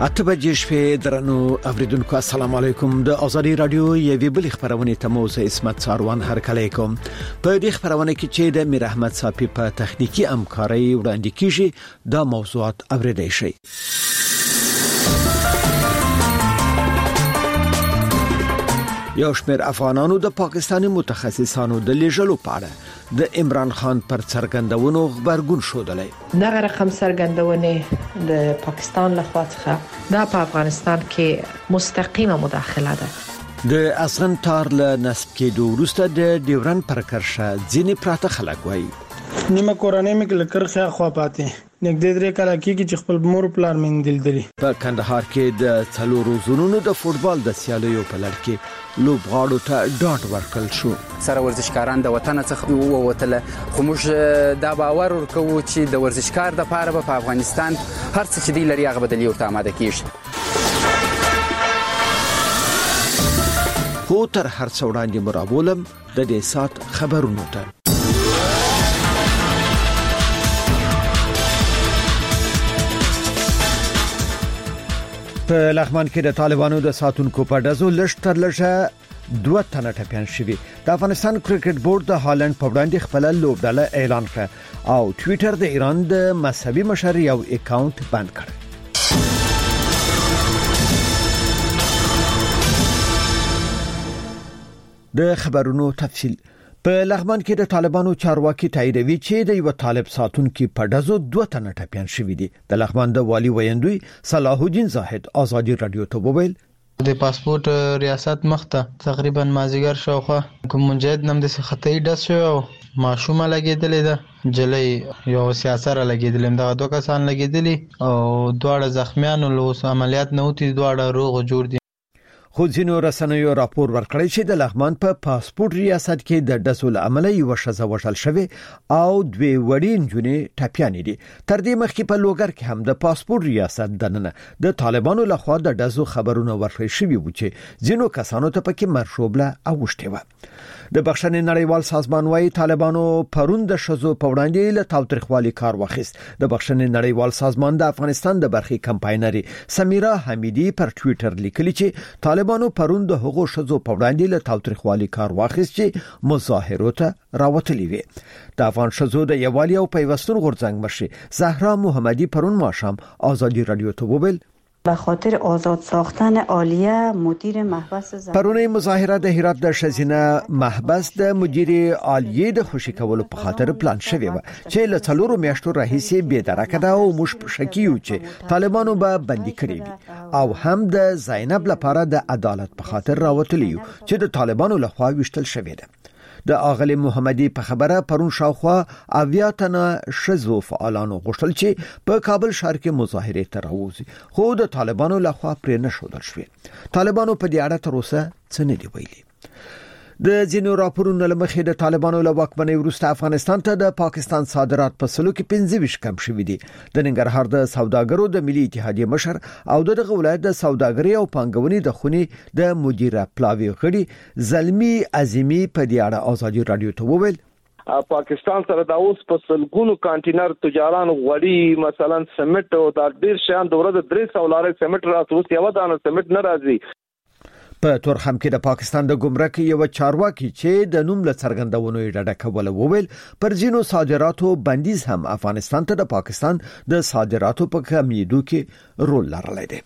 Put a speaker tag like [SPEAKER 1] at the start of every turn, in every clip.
[SPEAKER 1] اته بجې شپې درنو اوریدونکو السلام علیکم د ازادي رادیو یوې بل خبرونه ته موزه اسمت ساروان هرکلی کوم په دې خبرونه کې چې د میر احمد صافي په تخنیکی همکاري وړاندې کیږي دا موضوعات اوریدئ شي. یو شمېر افغانانو د پاکستاني متخصصانو د لیږلو په اړه د عمران خان پر څرګندونو خبرګون شودلای.
[SPEAKER 2] دغه رقم څرګندونه د پاکستان لخوا څخه د افغانستان کې مستقیمه مداخله ده.
[SPEAKER 1] د افغان تار له نسب کېدو وروسته د ډیورن پر کرښه ځینې پراته خلک وایي
[SPEAKER 3] نیمه کورنۍ مې لکرخه خوا پاتې نګدې درې کال کې چې خپل مور پلان مې دلدري. په
[SPEAKER 1] کندهار کې د څلورو زونونو د فوتبال د سیالیو په لړ کې لوبغاړو ته ډاټ ورکړل شو.
[SPEAKER 4] سره ورزشکاران د وطن څخه ووتل خو موږ دا باور ورکوو چې د ورزشکار د پاره په افغانستان هر څه چې دی لري هغه بدلی او آماده کیږي.
[SPEAKER 1] خو تر هر څه وړاندې مرابولم د دې سات خبرونو ته. په لغمان کې د طالبانو د ساتونکو په ډزو لشتر لږه 2 تنه ټپيان شوي. د افغانستان کرکټ بورډ د هالند په وړاندې خپل لوبډله اعلان کړ او ټوئیټر د ایران د مذهبي مشر یو اکاونټ بند کړ. د خبرونو تفصیل په لغمان کې د طالبانو چارواکي تاییدوي چې د یو طالب ساتونکو په ډزو 2 تنه ټپيان شوي دي. د لغمان د والی ویندوی صلاح الدین زاهد ازادي رادیو ته وویل
[SPEAKER 5] د پاسپورت ریاست مخته تقریبا مازیګر شوخه کوم مجاهد نم د خطي ډز شو ماشومه لګیدلې ده جلې یو سیاسره لګیدلې دا 2 کسان لګیدلې او دواړه زخمیان له عملیات نه وتی دواړه روغ جوړ دي.
[SPEAKER 1] خو ځینو رسنیو راپور ورکړی چې د لغمان په پاسپورت ریاست کې د ډزول عمله یو شزه وشل شوی او 2 وړي نجونې ټپيانې دي. تر دې مخکې په لوګر کې هم د پاسپورت ریاست دننه د طالبانو لخوا د ډزو خبرونه ورکړل شوی و چې ځینو کسانو ته پکې مرشوبله اوښته و. د بخښنې نړیوال سازمان وايي طالبانو پرون د شزو په وړاندې له تاوتریخوالي کار واخیست. د بخښنې نړیوال سازمان د افغانستان د برخې کمپاینري سمیرا حمیدی پر ټوئیټر لیکلی چې طالبانو پرون د هغو شزو په وړاندې له تاوتریخوالي کار واخیست چې مظاهرو ته راوتلي وي. د افغان شزو د یوالي او پیوستون غورځنګ مشر زهرا محمدی پرون ماښام ازادي رادیو ته وویل
[SPEAKER 6] به خاطر آزاد ساختن عالیه مدیر محبس
[SPEAKER 1] پرونی مظاهره د هرات د شزینه محبس د مدیر عالیه د خوشی کولو په خاطر پلان شوی و چې له 4 میاشتو راهیسې به درکه دا او مش شکیو چې طالبانو به بندي کړی او هم د زینب لپاره د عدالت په خاطر راوتلی چې د طالبانو لخوا وشتل شوی ده. د اغلی محمدی په خبره پرون شاوخوا اویاتنه شزو فعالانو غوښتل چې په کابل ښار کې مظاهره ته راوځي خو د طالبانو لخوا پرې نه شودل شوی. طالبانو په دې اړه تر اوسه څه نه دی ویلي. د ځینو راپورونو لمخې د طالبانو له واکمنۍ وروسته افغانستان ته د پاکستان صادرات په سلو کې 25 کم شوي دي. د ننګرهار د سوداګرو د ملي اتحادیې مشر او دغه ولایت د سوداګرۍ او پانګونې د خونې د مدیره پلاوی غړي زلمی عظیمی په دې اړه ازادي رادیو ته وویل
[SPEAKER 7] پاکستان سره دا اوس په سلګونو کانټینر تجاران غوړي مثلا سمټ او دا ډیر شان د ورځ 300 لارې سمټ راځي یو دانه سمټ نه راځي.
[SPEAKER 1] په تورخم کې د پاکستان د ګمرک یو چارواکي چې د نوم له څرګندونو ډډه کوله وویل پر ځینو صادراتو بندیز هم افغانستان ته د پاکستان د صادراتو په کمیدو کې رول لرلی دی.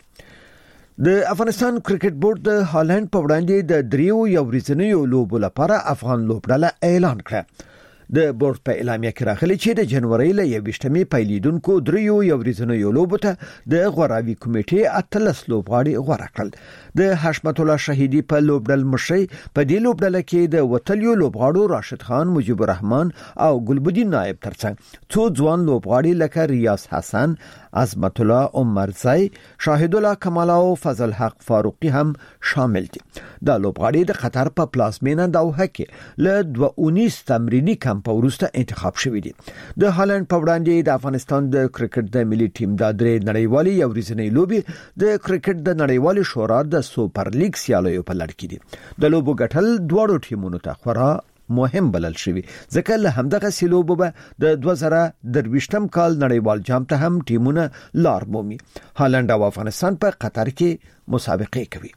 [SPEAKER 1] د افغانستان کرکټ بورډ د هالند په وړاندې د 3 ورځنیو لوبو لپاره افغان لوبډله اعلان کړ. د بورډ په اعلامیه کې راغلي چې د جنوري له 21مې پیلیدونکو 3 ورځنیو لوبو ته د غوراوي کمیټې 18 لوبغاړي غوړه کړل. د حشمت الله شهیدی په لوبډل مشري په دې لوبډله کې د وتلیو لوبغاړو راشد خان، مجيب الرحمن او ګلبدین نائب ترڅنګ څو ځوان لوبغاړي لکه ریاض حسن، عظمت الله عمرزای، شاهد الله کمال او فضل حق فاروقی هم شامل دي. دا لوبغاړي د قطر په پلازمینه دوحه کې له 2 تمرینی کمپ وروسته انتخاب شوی دي. د هالند په وړاندې د افغانستان د کرکټ د ملي ټیم د 3 نړیوالي یو ورځنی لوبي د کرکټ د نړیوالي شورا د سوپر لیګ سیالیو په لړ کې دي. د لوبو ګټل دواړو ټیمونو ته خورا مهم بلل شوی ځکه له همدغه سیلوبو به د 2023 کال نړیوال جام ته هم ټیمونه لار مومي. هالند او افغانستان په قطر کې مسابقه کوي.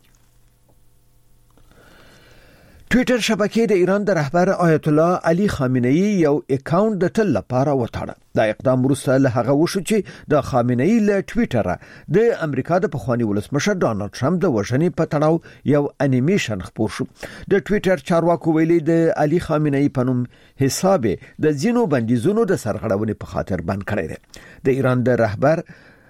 [SPEAKER 1] ټویټر شبکې د ایران د رهبر آیت الله علي خامنه‌ای یو اکاونټ د تل لپاره وټاړه. دا اقدام وروسته له هغه وشو چې د خامنه‌ای له ټویټر د امریکا د پخوانی ولسمشر ډانلډ ټرمپ د وژنې په تړاو یو انیمیشن خپور شو. د ټویټر چارواکو ویلي د علي خامنه‌ای په نوم حساب د ځینو بندیزونو د سرغړونې په خاطر بند کړی دی. د ایران د رهبر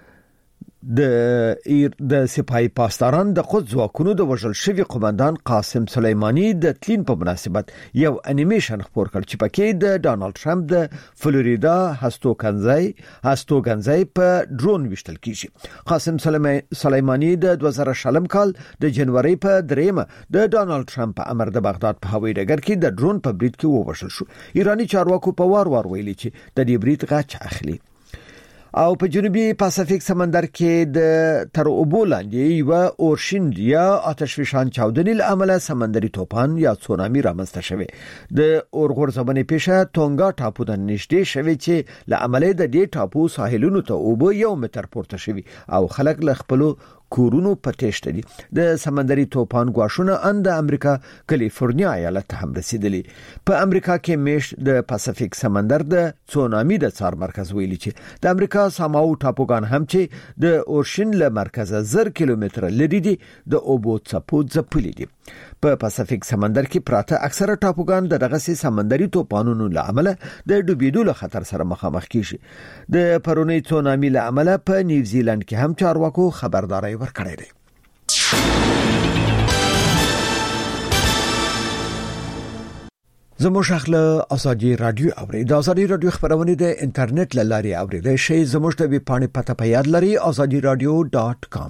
[SPEAKER 1] د سپاهي پاسداران د قدس ځواکونو د وژل شوی قومندان قاسم سلیمانی د تلین په مناسبت یو انیمیشن خپور کړ چې پکې د ډانلډ ټرمپ د فلوریدا هستوګنځي په ډرون وشتل کیږي. قاسم سلیمانی د 2000 کال د جنوري په 3 د ډانلډ ټرمپ په امر د بغداد په هوایي ډګر کې د ډرون په برید کې ووژل شو. ایرانی چارواکو په وار ویلي چې د دې برید غچ اخلي. او په جنوبي پاسفیک سمندر کې د تر اوبو لاندې یو اورشین یا آتشفشان چاودنې له امله سمندري طوفان یا تسونامي رامنځته شوه. د اورغورځبنې پیښه تونګا ټاپو ته نږدې شوه چې له امله د دې ټاپو ساحلونو ته اوبو 1 متر پورته شوي او خلک له خپل کورونو په تېښته دي. د سمندري طوفان غواښونه اند امریکا کالیفورنیا ایالت ته هم رسیدلی. په امریکا کې میش د پاسفیک سمندر د تسونامي د څار مرکز ویلي چې د امریکا ساماو ټاپوګان هم چې د اورشین له مرکزه 0 کیلومتره لري دي د اوبو څپو ځپلي دي. په پاسفیک سمندر کې پراته اکثره ټاپوګان دغه سمندري طوفانونو له امله د ډوبېدو له خطر سره مخامخ کیږي. د پرونی تسونامي له امله په نیوزیلند کې هم چارواکو خبرداري ورکړې ده. زموږ خپل ازادي رادیو اوري د ازادي رادیو خبرونه د انټرنیټ لاري اوري شي زموږ د وی پاڼې پته پیاد لري azadiradio.com.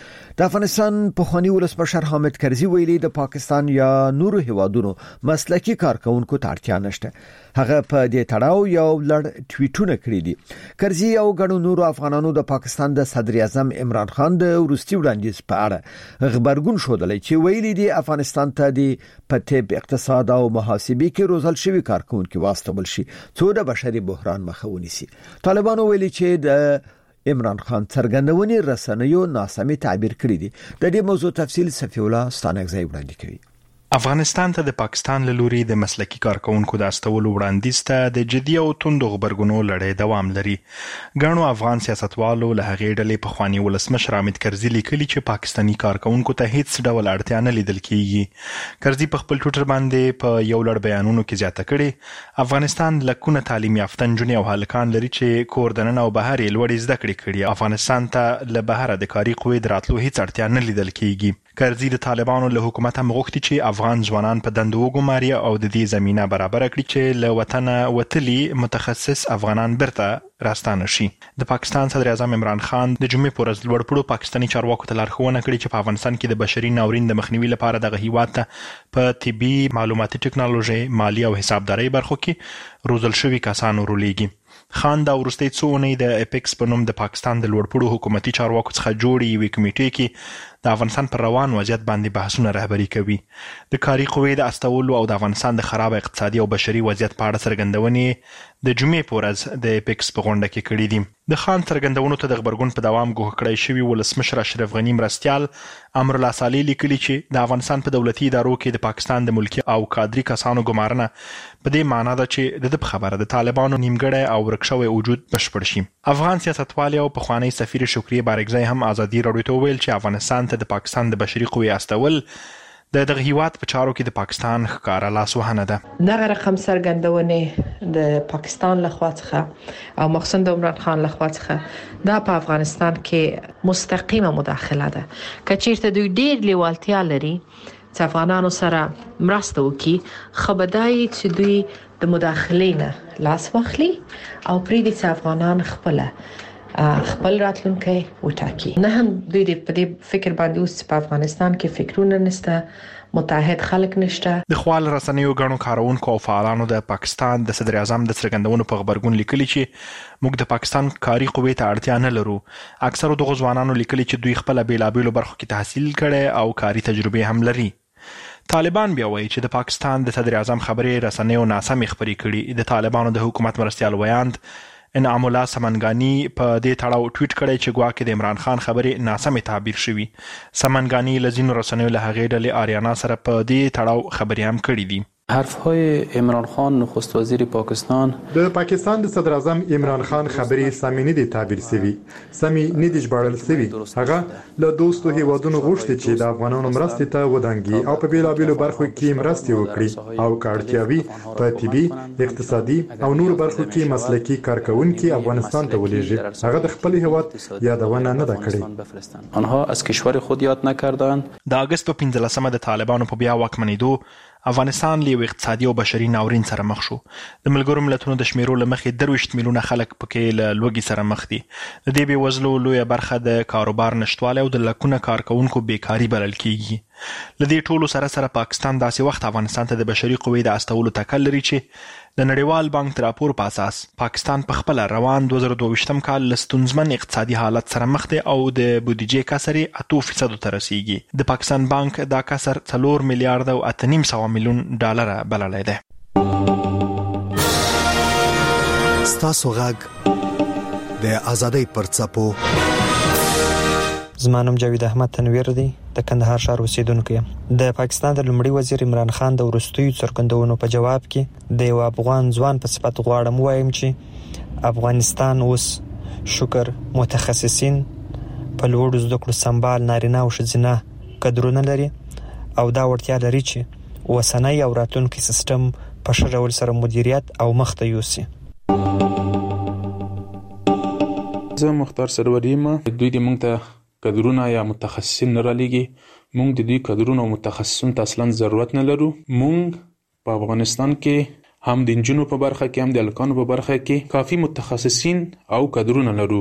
[SPEAKER 1] د افغانستان پخوانی ولسمشر حامد کرزي ویلي د پاکستان یا نورو هیوادونو مسلکي کارکونکو ته اړتیا نشته. هغه په دې تړاو یو لړ ټویټونه کړی دي. کرزي او ګڼو نورو افغانانو د پاکستان د صدر اعظم عمران خان د وروستي وړاندیز په اړه خبرګون شودلې چې ویلي دي افغانستان ته د پټب اقتصاد او محاسبې کې روزل شوی کارکونکو واستول شي څو د بشري بحران مخه ونیسي. طالبانو ویلي چې د عمران خان څرګندونې رسنیو ناسمي تعبیر کړی دي. د دې موضوع تفصیل صفی الله ستانکزی وړاندې کوي.
[SPEAKER 8] افغانستان ته د پاکستان له لوري د مسلکي کارکونکو د استولو وړاندیز ته د جدي او توندو خبرګونو لړۍ دوام لري. ګڼو افغان سیاستوالو له هغې ډلې پخوانی ولسمشر حامد کرزي لیکلي چې پاکستانی کارکونکو ته هیڅ ډول اړتیا نه لیدل کیږي. کرزي په خپل ټویټر باندې په یو لړ بیانونو کې زیاته کړي افغانستان لکونه تعلیم یافته نجونې او هلکان لري چې کور دننه او بهر یې لوړې زده کړې کړي. افغانستان ته له بهره د کاري قوې د راتلو هیڅ اړتیا نه لیدل کیږي. کرزي د طالبانو له حکومت هم غوښتي چې افغان ځوانان په دندو وګماري او د دې زمينه برابر کړي چې له وطن وتلي متخصص افغانان برته راستانه شي. د پاکستان صدر اعظم عمران خان د جمعې پر ورځ لوړپوړو پاکستاني چارواکو ته لارښوونه کړې چې په افغانستان کې د بشري ناورین د مخنیوي لپاره دغه هیواد ته په طبي معلوماتي ټکنالوژي مالی او حسابداري برخو کې روزل شوي کسان ورولېږي. خان دا ورستي څونې د اپیکس په نوم د پاکستان د لوړپوړو حکومتي چارواکو څخه جوړې یوې کمیټې کې د افغانستان پر روان وضعیت باندې بحثونه رهبري کوي. د کاري قوې د استولو او د افغانستان د خراب اقتصادي او بشري وضعیت په اړه څرګندونې د جمعې په ورځ د اپیکس په غونډه کې کړې دي. د خان څرګندونو ته د خبرګون په دوام ګوښه کړی شوی ولسمشر اشرف غنی مرستیال امرالله صالح لیکلي چې د افغانستان په دولتي ادارو کې د پاکستان د ملکی او کادري کسانو ګمارنه په دې معنی ده چې د خبره د طالبانو نیمګړی او ورکشوي وجود بشپړ شي. افغان سیاستوال او پخوانی سفیر شکریه بارکزی هم ازادي راډیو ته ویل چې افغانستان ته د پاکستان د بشري قوې استول دغه هیواد په چارو کې د پاکستان ښکارا لاسوهنه ده.
[SPEAKER 2] دغه رقم څرګندونې د پاکستان لخوا څخه او مخصوصا د عمران خان لخوا څخه دا په افغانستان کې مستقیمه مداخله ده. کچیرته دوی ډیر لیوالتیا لري چې افغانانو سره مرسته وکړي خبردای چې دوی د مداخلې نه لاس واخلي او پرې د افغانان خپل راتلونکي وټاکي. نه هم دوی په دې فکر باندې اوس په افغانستان کې فکرونه نشته، متحد خلک نشته.
[SPEAKER 8] د خپل رسنیو غړو کارونکو او فعالانو د پاکستان د صدر اعظم د څرګندونو په خبرګون لیکلي چې موږ د پاکستان کاري قوې ته اړتیا نه لرو. اکثره د ځوانانو لیکلي چې دوی خپل بیلابېلو برخو کې تحصیل کړي او کاري تجربه هم لري. طالبان بیا وایي چې د پاکستان د صدر اعظم خبرې رسنیو ناسمې خبرې کړي. د طالبانو د حکومت مرستیال ویاند انعام الله سمنګانی په دې تړاو ټویټ کړی چې ګواکې د عمران خان خبرې ناسمې تعبیر شوي. سمنګانی له ځینو رسنیو له هغې ډلې آریانا سره په دې تړاو خبرې هم کړي دي.
[SPEAKER 9] حرفهای عمران خان نخست وزیر پاکستان
[SPEAKER 10] د پاکستان د صدر اعظم عمران خان خبرې سمې نه دي تعبیر شوي، سمې نه دي ژباړل شوي. هغه له دوستو هیوادونو غوښتي چې د افغانانو مرستې ته ودانګي او په بیلابیلو برخو کې مرستې وکړي او که اړتیا وي په طبي، اقتصادي او نور برخو کې مسلکي کارکوونکي افغانستان ته ولېږي. هغه د خپل هیواد یادونه نه ده کړې.
[SPEAKER 9] آنها از کشور خود یاد نکردند.
[SPEAKER 8] د اگست په 15 د طالبانو په بیا واکمنېدو افغانستان له اقتصادي او بشري ناورین سره مخ شو. د ملګرو ملتونو د شمیرو له مخې 23 میلیونه خلک پکې له لوږې سره مخ دي. د دې بېوزلو لویه برخه د کاروبار نشتوالی او د لکونه کارکوونکو بیکاري بلل کیږي. له دې ټولو سره پاکستان داسې وخت افغانستان ته د بشري قوې د استولو تکل لري چې د نړیوال بانک د راپور په اساس پاکستان په خپل روان 2022 کال له ستونزمن اقتصادي حالت سره مخ دی او د بودیجې کسر 8% ته رسیږي. د پاکستان بانک دا کسر 4 میلیارډ او 8.5 میلیون ډالر بللی دی.
[SPEAKER 11] ستاسو غږ د ازادۍ پر څپو.
[SPEAKER 12] زما نوم جاوید احمد تنویر دی، د کندهار ښار اوسیدونکی یم. د پاکستان د لومړي وزیر عمران خان د وروستیو څرګندونو په جواب کې د یو افغان ځوان په صفت غواړم وایم چې افغانستان اوس شکر متخصصین په لوړو زده کړو سمبال نارینه او ښځینه کدرونه لري او دا وړتیا لري چې اوسنی او راتلونکی سیستم په ښه ډول سره مدیریت او مخته یوسي.
[SPEAKER 9] زه مختار سرور یم. دوی د موږ ته کدرونه یا متخصصین نه رالیږي. موږ د دوی کدرونه او متخصصین ته اصلا ضرورت نه لرو. موږ په افغانستان کې هم د انجونو په برخه کې هم د الکانو په برخه کې کافي متخصصین او کدرونه لرو.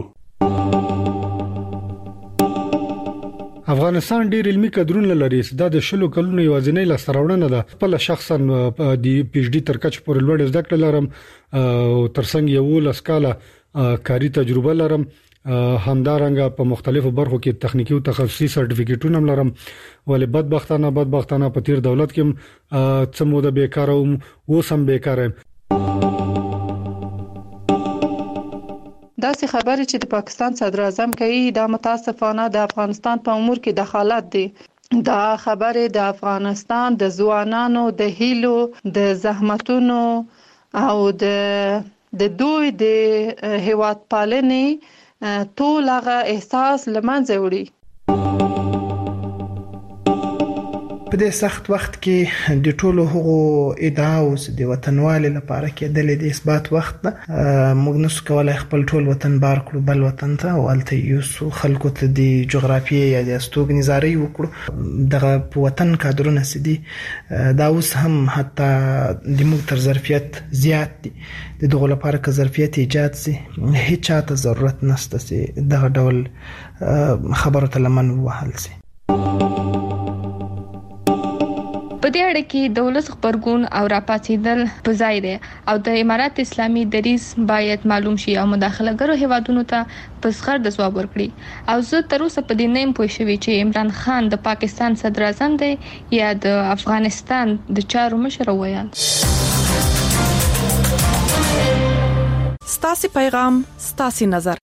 [SPEAKER 13] افغانستان ډیر علمي کدرونه لري. دا د شلو کلونو یوازینی لاسته ده. خپل شخصا د پی ایچ ډي تر کچ پورې لوړ زده کړه لرم او ترڅنګ یو لسکاله کاري تجربه لرم. همدارنګه په مختلفو برخو کې تخنیکی او تخصصي سرټیفیکیټونه هم لرم. ولې بدبختانه په تیر دولت کې څه موده بیکاره وم، اوس هم بیکاره یم.
[SPEAKER 2] داسې خبره چې د پاکستان صدر اعظم کوي دا متاسفانه د افغانستان په امور کې دخالت دی. دا خبره د افغانستان د ځوانانو د هیلو، د زحمتونو او د دوی د هیواد پالنې ټول هغه احساس لمنځه وړي.
[SPEAKER 14] په دې سخت وخت کې د ټولو هغو ادعاو د وطنوالي لپاره کېدل د اثبات وخت ده. موږ نسو کولای خپل ټول وطن بار کړو بل وطن ته او هلته یوسو خلکو ته د جغرافیې یا د استوګنځارۍ وکړو. دغه په وطن کادرونه سدي دا اوس هم حتی د موږ تر ظرفیت زیات دي. د دغه لپاره که ظرفیت ایجاد سي هیڅ چاته ضرورت نشته چې دغه ډول خبرو ته لمن ووهل سي.
[SPEAKER 15] په دې اړه کې د ولس خبرګون او راپاتېدل په ځای دی او د امارات اسلامي دریځ باید معلوم شي او مداخلهګرو هیوادونو ته په صغر د ځواب ورکړي. او زه تر اوسه په دې نه یم پوه شوې چې عمران خان د پاکستان صدر اعظم دی یا د افغانستان د چارو مشر ویان.
[SPEAKER 16] ستاسو پیغام ستاسو نظر.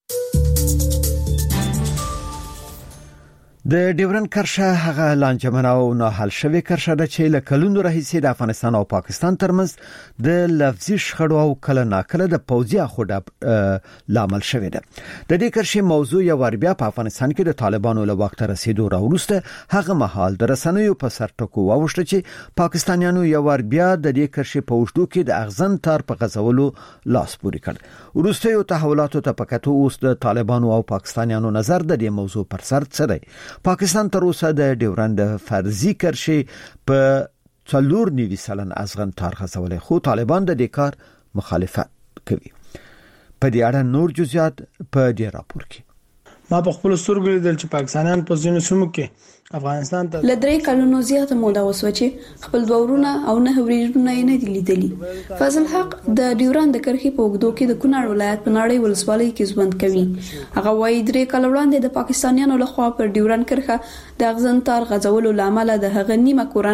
[SPEAKER 1] د ډیورن کرښه هغه لانجمنه او نه حل شوی کرښه ده چې له کلونو راهیسې د افغانستان او پاکستان ترمنځ د لفظي شخړو او کله ناکله د پوځي اخوډه لامل شوی ده. د دې کرښې موضوع یو بیا په افغانستان کې د طالبانو له وخت رسیدو راوروسته هغه مهال د رسنیو په سرټکو واوښته چې پاکستانیانو یو بیا د دې کرښې په وشدو کې د اغزن تار په غځولو لاس پورې کړ. وروستیو تحولاتو ته پکاتو اوس د طالبانو او پاکستانیانو نظر د دې موضوع پر سر څه دی. پاکستان تر اوسه د ډیورند فرضي کرښې په 4.9 ازغن تار غځولې، خو طالبان د دې کار مخالفت کوي. په دې اړه نور جزئیات په دې راپور کې.
[SPEAKER 3] ما په خپل سترګو لیدل چې پاکستانیان په ځینو سیمو کې افغانستان ته
[SPEAKER 17] لدرې کلونو زیاته موده وسو چې خپل دورونه او نه وریژونه نه دي لیدلي. فضل حق د ډیورند کرښې په وګړو کې د کونړ ولایت په نړۍ ولسوالۍ کې ژوند کوي. هغه وايي 3 کال وړاندې د پاکستانیانو لخوا پر ډیورند کرښه د اغزن تار غځولو لامل د هغه نیمه کورنۍ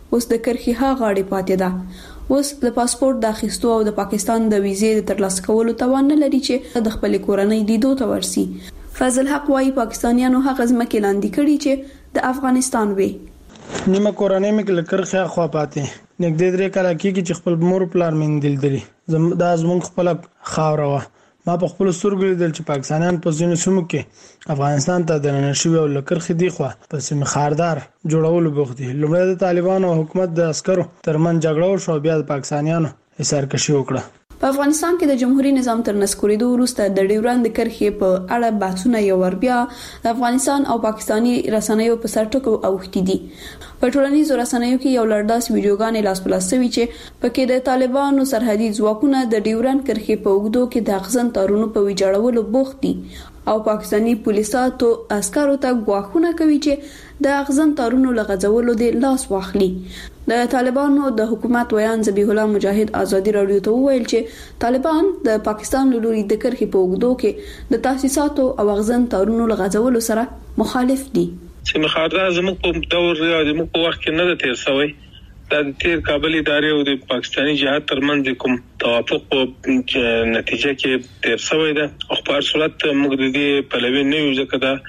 [SPEAKER 17] اوس د کرخي ها غاړي پاتې ده. اوس د پاسپورت د اخیستو او د پاکستان د ویزې د ترلاسه کولو توان نه لري چې د خپل کورنۍ لیدو ته ورسي. فضل حق وايي پاکستانیانو هغه ځمکې لاندې کړي چې د افغانستان وي.
[SPEAKER 3] نیمه کورنۍ مې لکرخه خوا پاتې نګدې درې کاله کېږي چې خپل مور پلار مې دلدلي دا زموږ خپل خاوره وه. ما په خپل سترګو لیدل چې پاکستانیان په ځینو سیمو کې افغانستان ته دننه شوي او لکرخه دی خوا په سیمه خاردار جوړولو بوخت دي. لومړی د طالبانو او حکومت د عسکرو ترمن جګړه وشوه، بیا د پاکستانیانو حصارکشي وکړه.
[SPEAKER 17] په افغانستان کې د جمهوریت نظام تر نسکورېدو وروسته د ډیورند کرښې په اړه بحثونه یو ور بیا د افغانستان او پاکستاني رسنیو په سر ټکو اوښتي دي. په ټولنیزو رسنیو کې یو لړداس ویډیوګانې لاس په لاس شوي چې پکې د طالبانو سرحدي ځواکونه د ډیورند کرښې په اوږدو کې د اغزن تارونو په ویجاړولو بوخت دي او پاکستاني پولیسو عسکرو ته غواخونه کوي چې د اغزن تارونو لغځولو د لاس واخلي. د طالبانو د حکومت ویان ذبیح الله مجاهد ازادي رادیو ته وویل چې طالبان د پاکستان له لوري د کرښې په اوږدو کې د تاسیساتو او اغزن تارونو لغځولو سره مخالف دي.
[SPEAKER 18] چې مخاطره زموږ په دور یا زموږ په وخت کې نه ده تیر شوی. د تیر کابل ادارې او د پاکستاني جهاد ترمنځ کوم توافق په نتیجه کې تیر شوی ده. او په هر صورت موږ د دې پلوي نه یو ځکه دا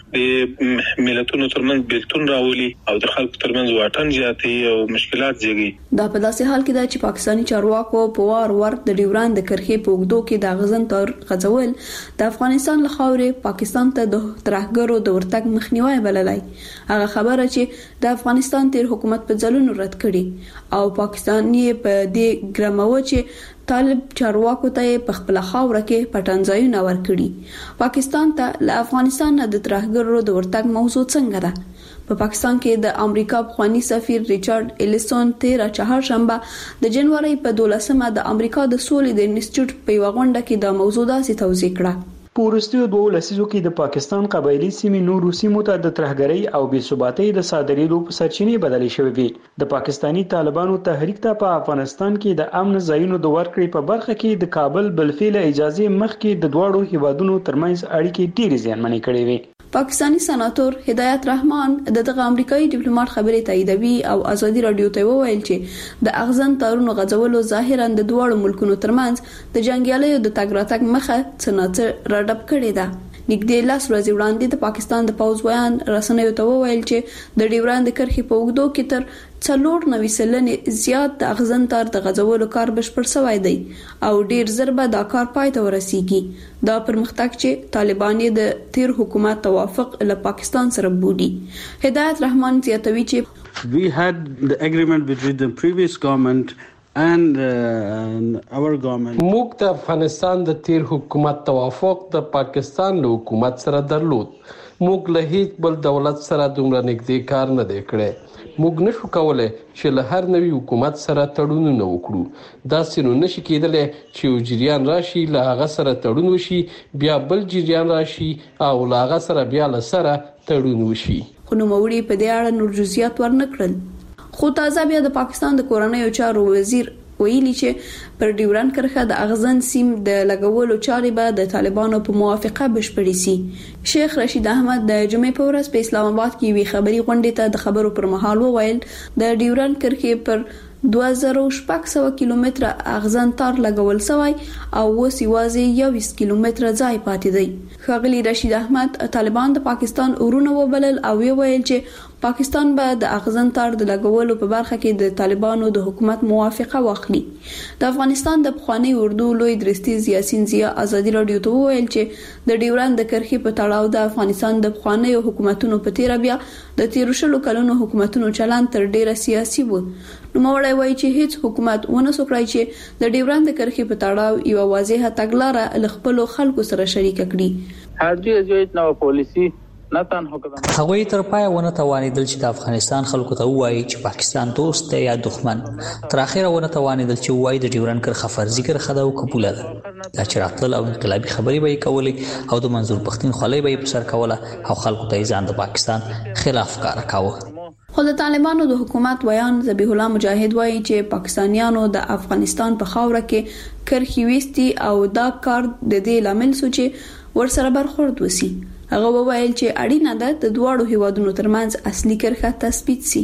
[SPEAKER 18] د ملتونو ترمنځ بیلتون راولي او د خلکو ترمنځ واټن زیاتوي او مشکلات زیږي.
[SPEAKER 17] دا په داسې حال کې ده چې پاکستاني چارواکو په وار د ډیورند د کرښې په اوږدو کې د اغزن تار غځول د افغانستان له خاورې پاکستان ته د ترهګرو د ورتګ مخنیوي بللای. هغه خبره چې د افغانستان تیر حکومت په ځلونو رد کړي او پاکستان یې په دې ګرماوه چې طالب چارواکو ته په خپل خاوره کې پټنځایونه ورکړي. پاکستان ته له افغانستان نه د ترهګرو د ورتګ موضوع څنګه ده؟ په پاکستان کې د امریکا پخوانی سفیر ریچارډ الیسون 13 چهارشنبه د جنوري په 12مه د امریکا د سولې د انسټیټیوټ په یو غونډه کې د موضوع داسې توضیح کړه.
[SPEAKER 19] په وروستیو 2 لسیزو کې د پاکستان قبایلی سیمې نورو سیمو ته د ترهګرۍ او بې ثباتۍ د صادرېدو په سرچینې بدلې شوې وي. د پاکستانی طالبانو تحریک ته په افغانستان کې د امن ځایونو د ورکړې په برخه کې د کابل بلفیل اجازه مخکې د دواړو هیوادونو ترمنځ اړیکې ډېرې زیانمنې کړې وي.
[SPEAKER 17] پاکستانی سناتور هدایت رحمان دغه امریکایي ډیپلوماټ خبرې تاییدوي او ازادي رادیو ته وویل چې د اغزن تارونو غځولو ظاهرا د دوه ملکونو ترمنځ د جنگیالیو د تګ راتګ مخه څنګه راډب کړي ده. نږدې 10 ورځې وړاندې د پاکستان د پوز ویان رسنیو ته وویل چې د ډیورند کرښې په اوږدو کې تر 490 سلنې زیات د اغزن تار د غځولو کار بشپړ شوی دی او ډیر زر به دا کار پای ته ورسیږي. دا پرمختګ چې طالبان د تیر حکومت توافق له پاکستان سره بودي. هدایت رحمان زیاتوي چې
[SPEAKER 20] we had the agreement between the previous government and our government.
[SPEAKER 21] موږ د افغانستان د تیر حکومت توافق د پاکستان له حکومت سره درلود. موږ له هیڅ بل دولت سره دومره نږدې کار نه دی کړی. موږ نشو کولای چې له هر نوي حکومت سره تړونونه وکړو. دا سينو نشي کېدلی چې یو جریان راشي له هغه سره تړون وشي بیا بل جریان راشي او له هغه سره بیا له سره تړون وشي.
[SPEAKER 17] خو نوموړي په دې اړه نور جزئیات ورنکړل. خو تازه بیا د پاکستان د کورنیو چارو وزیر ویلي چې پر ډیورند کرښه د اغزن سیم د لګولو چارې به د طالبانو په موافقه بشپړې سي. شیخ رشید احمد د جمعې په ورځ په اسلام آباد کې وی خبري غونډې ته د خبرو پر مهال وویل د ډیورند کرښې پر 2600 کیلومتره اغزن تار لګول شوی او اوس یوازې 21 کیلومتره ځای پاتې دی. ښاغلي رشید احمد طالبان د پاکستان ورونه وبلل او ویل چې پاکستان به د اغزن تار د لګولو په برخه کې د طالبانو د حکومت موافقه واخلي. د افغانستان د پخوانی اردو لوی درستیز یاسین زیا ازادي رادیو ته وویل چې د ډیورند د کرښې په تړاو د افغانستان د پخوانی حکومتونو په تیر بیا د 13 کلونو حکومتونو چلند تر ډیره سیاسي و. نو موري وایي چې هیڅ حکومت ونه سوکړای چې د ډیورند د کرښې په تړاو یو واضحه تګلارې ل خپل خلکو سره شریک کړي.
[SPEAKER 22] هرجی ازویت نو پالیسی
[SPEAKER 23] هغوی تر پایه ونه توانیدل چې د افغانستان خلکو ته ووایي چې پاکستان دوست دی یا دښمن. تر اخره ونه توانیدل چې ووایي د ډیورند کرښه فرضي کرښه ده او قبوله ده. دا چې راتلل او انقلابي خبرې به یې کولې او د منظور پښتین خولۍ به یې په سر کوله او خلکو ته یې ځان د پاکستان خلاف ښکاره کاوه.
[SPEAKER 17] خو د طالبانو د حکومت ویان ذبیح الله مجاهد وایي چې پاکستانیانو د افغانستان په خاوره کې کرښې وستي او دا کار د دې لامل شو چې ورسره برخورد وسی. هغه وویل چې اړینه ده د دواړو هیوادونو ترمنځ اصلي کرښه تثبیت شي.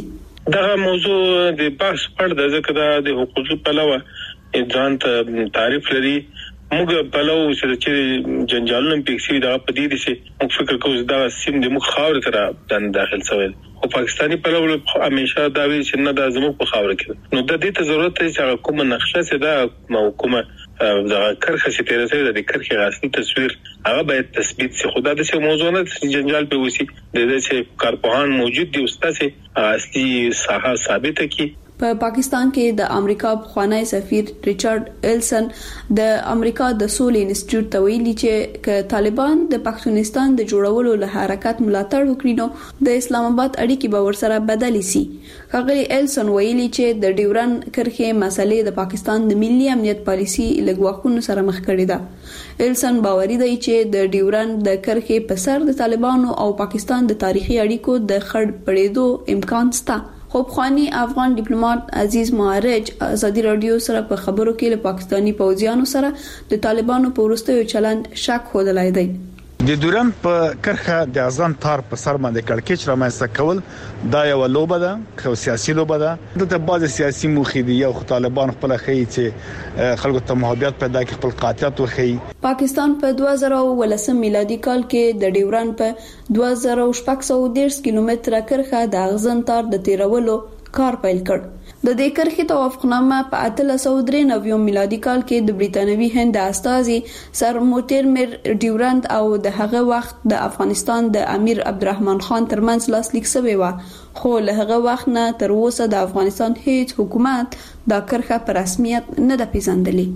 [SPEAKER 18] دا موضوع د بحث پر د ذکر د حقوقي پلوه ځان ته تعریف لري. موږ پلو چې جنجالونه پکې دا په دې دي چې موږ فکر کوو دا سیم د مخ خاور سره داخل شوی او پاکستاني پلو همیشه دا وی چې نه د زموږ په خاور کې نو د دې ته ضرورت دی چې کومه نقشه سي دا محکومه دا کرخه چې تیر سره د کرخه غاصبي تصویر هغه باید تثبیت شي. خدا د څه موضوع نه جنجال په وسی د دې چې کارپوهان موجود دي استاد اصلي ساحه ثابت کی.
[SPEAKER 17] په پاکستان کې د امریکا پخوانی سفیر ریچارډ ایلسن د امریکا د سولې انسټیټیوټ ته ویلي چې ک طالبان د پاکستان د جوړولو له حرکت ملاتړ وکړي نو د اسلام آباد اړیکې به ورسره بدلې سي. ښاغلي ایلسن ویلي چې د ډیورن کرښې مسلې د پاکستان د ملي امنیت پالیسي لګواخونو سره مخ کړي ده. ایلسن باوري دی چې د ډیورن د کرښې په سر د طالبانو او پاکستان د تاریخي اړیکو د خړ پړېدو امکان شته. خو بخوانی افغان ډیپلوماټ عزیز معرج ازادي رادیو سره په خبرو کې له پاکستانی پوځیانو سره د طالبانو په وروستیو چلند شک خوده دی.
[SPEAKER 4] د دوران په کرخه د اذان تار په سر باندې کړکېچ رامنځته کول دا یو لوبه ده، خو سیاسي لوبه ده. د بعض سیاسي موخې یو طالبان خپل خي چې خلکو ته محبت پیدا کړي، خپل قاطعیت وخی.
[SPEAKER 17] پاکستان په 2018 میلادي کال کې د ډیوران په 2630 کیلومتره کرخه د اغزن تار د تیرولو کار پیل کړ. د دې کرښې توافقنامه په 1893 میلادي کال کې د بریټانوي هند استازي سر موټرمر ډیورند او د هغه وخت د افغانستان د امیر عبدالرحمن خان ترمنځ لاسلیک شوی و. خو له هغه وخت نه تر اوسه د افغانستان هیڅ حکومت دا کرښه په رسمیت نه ده پیژندلې.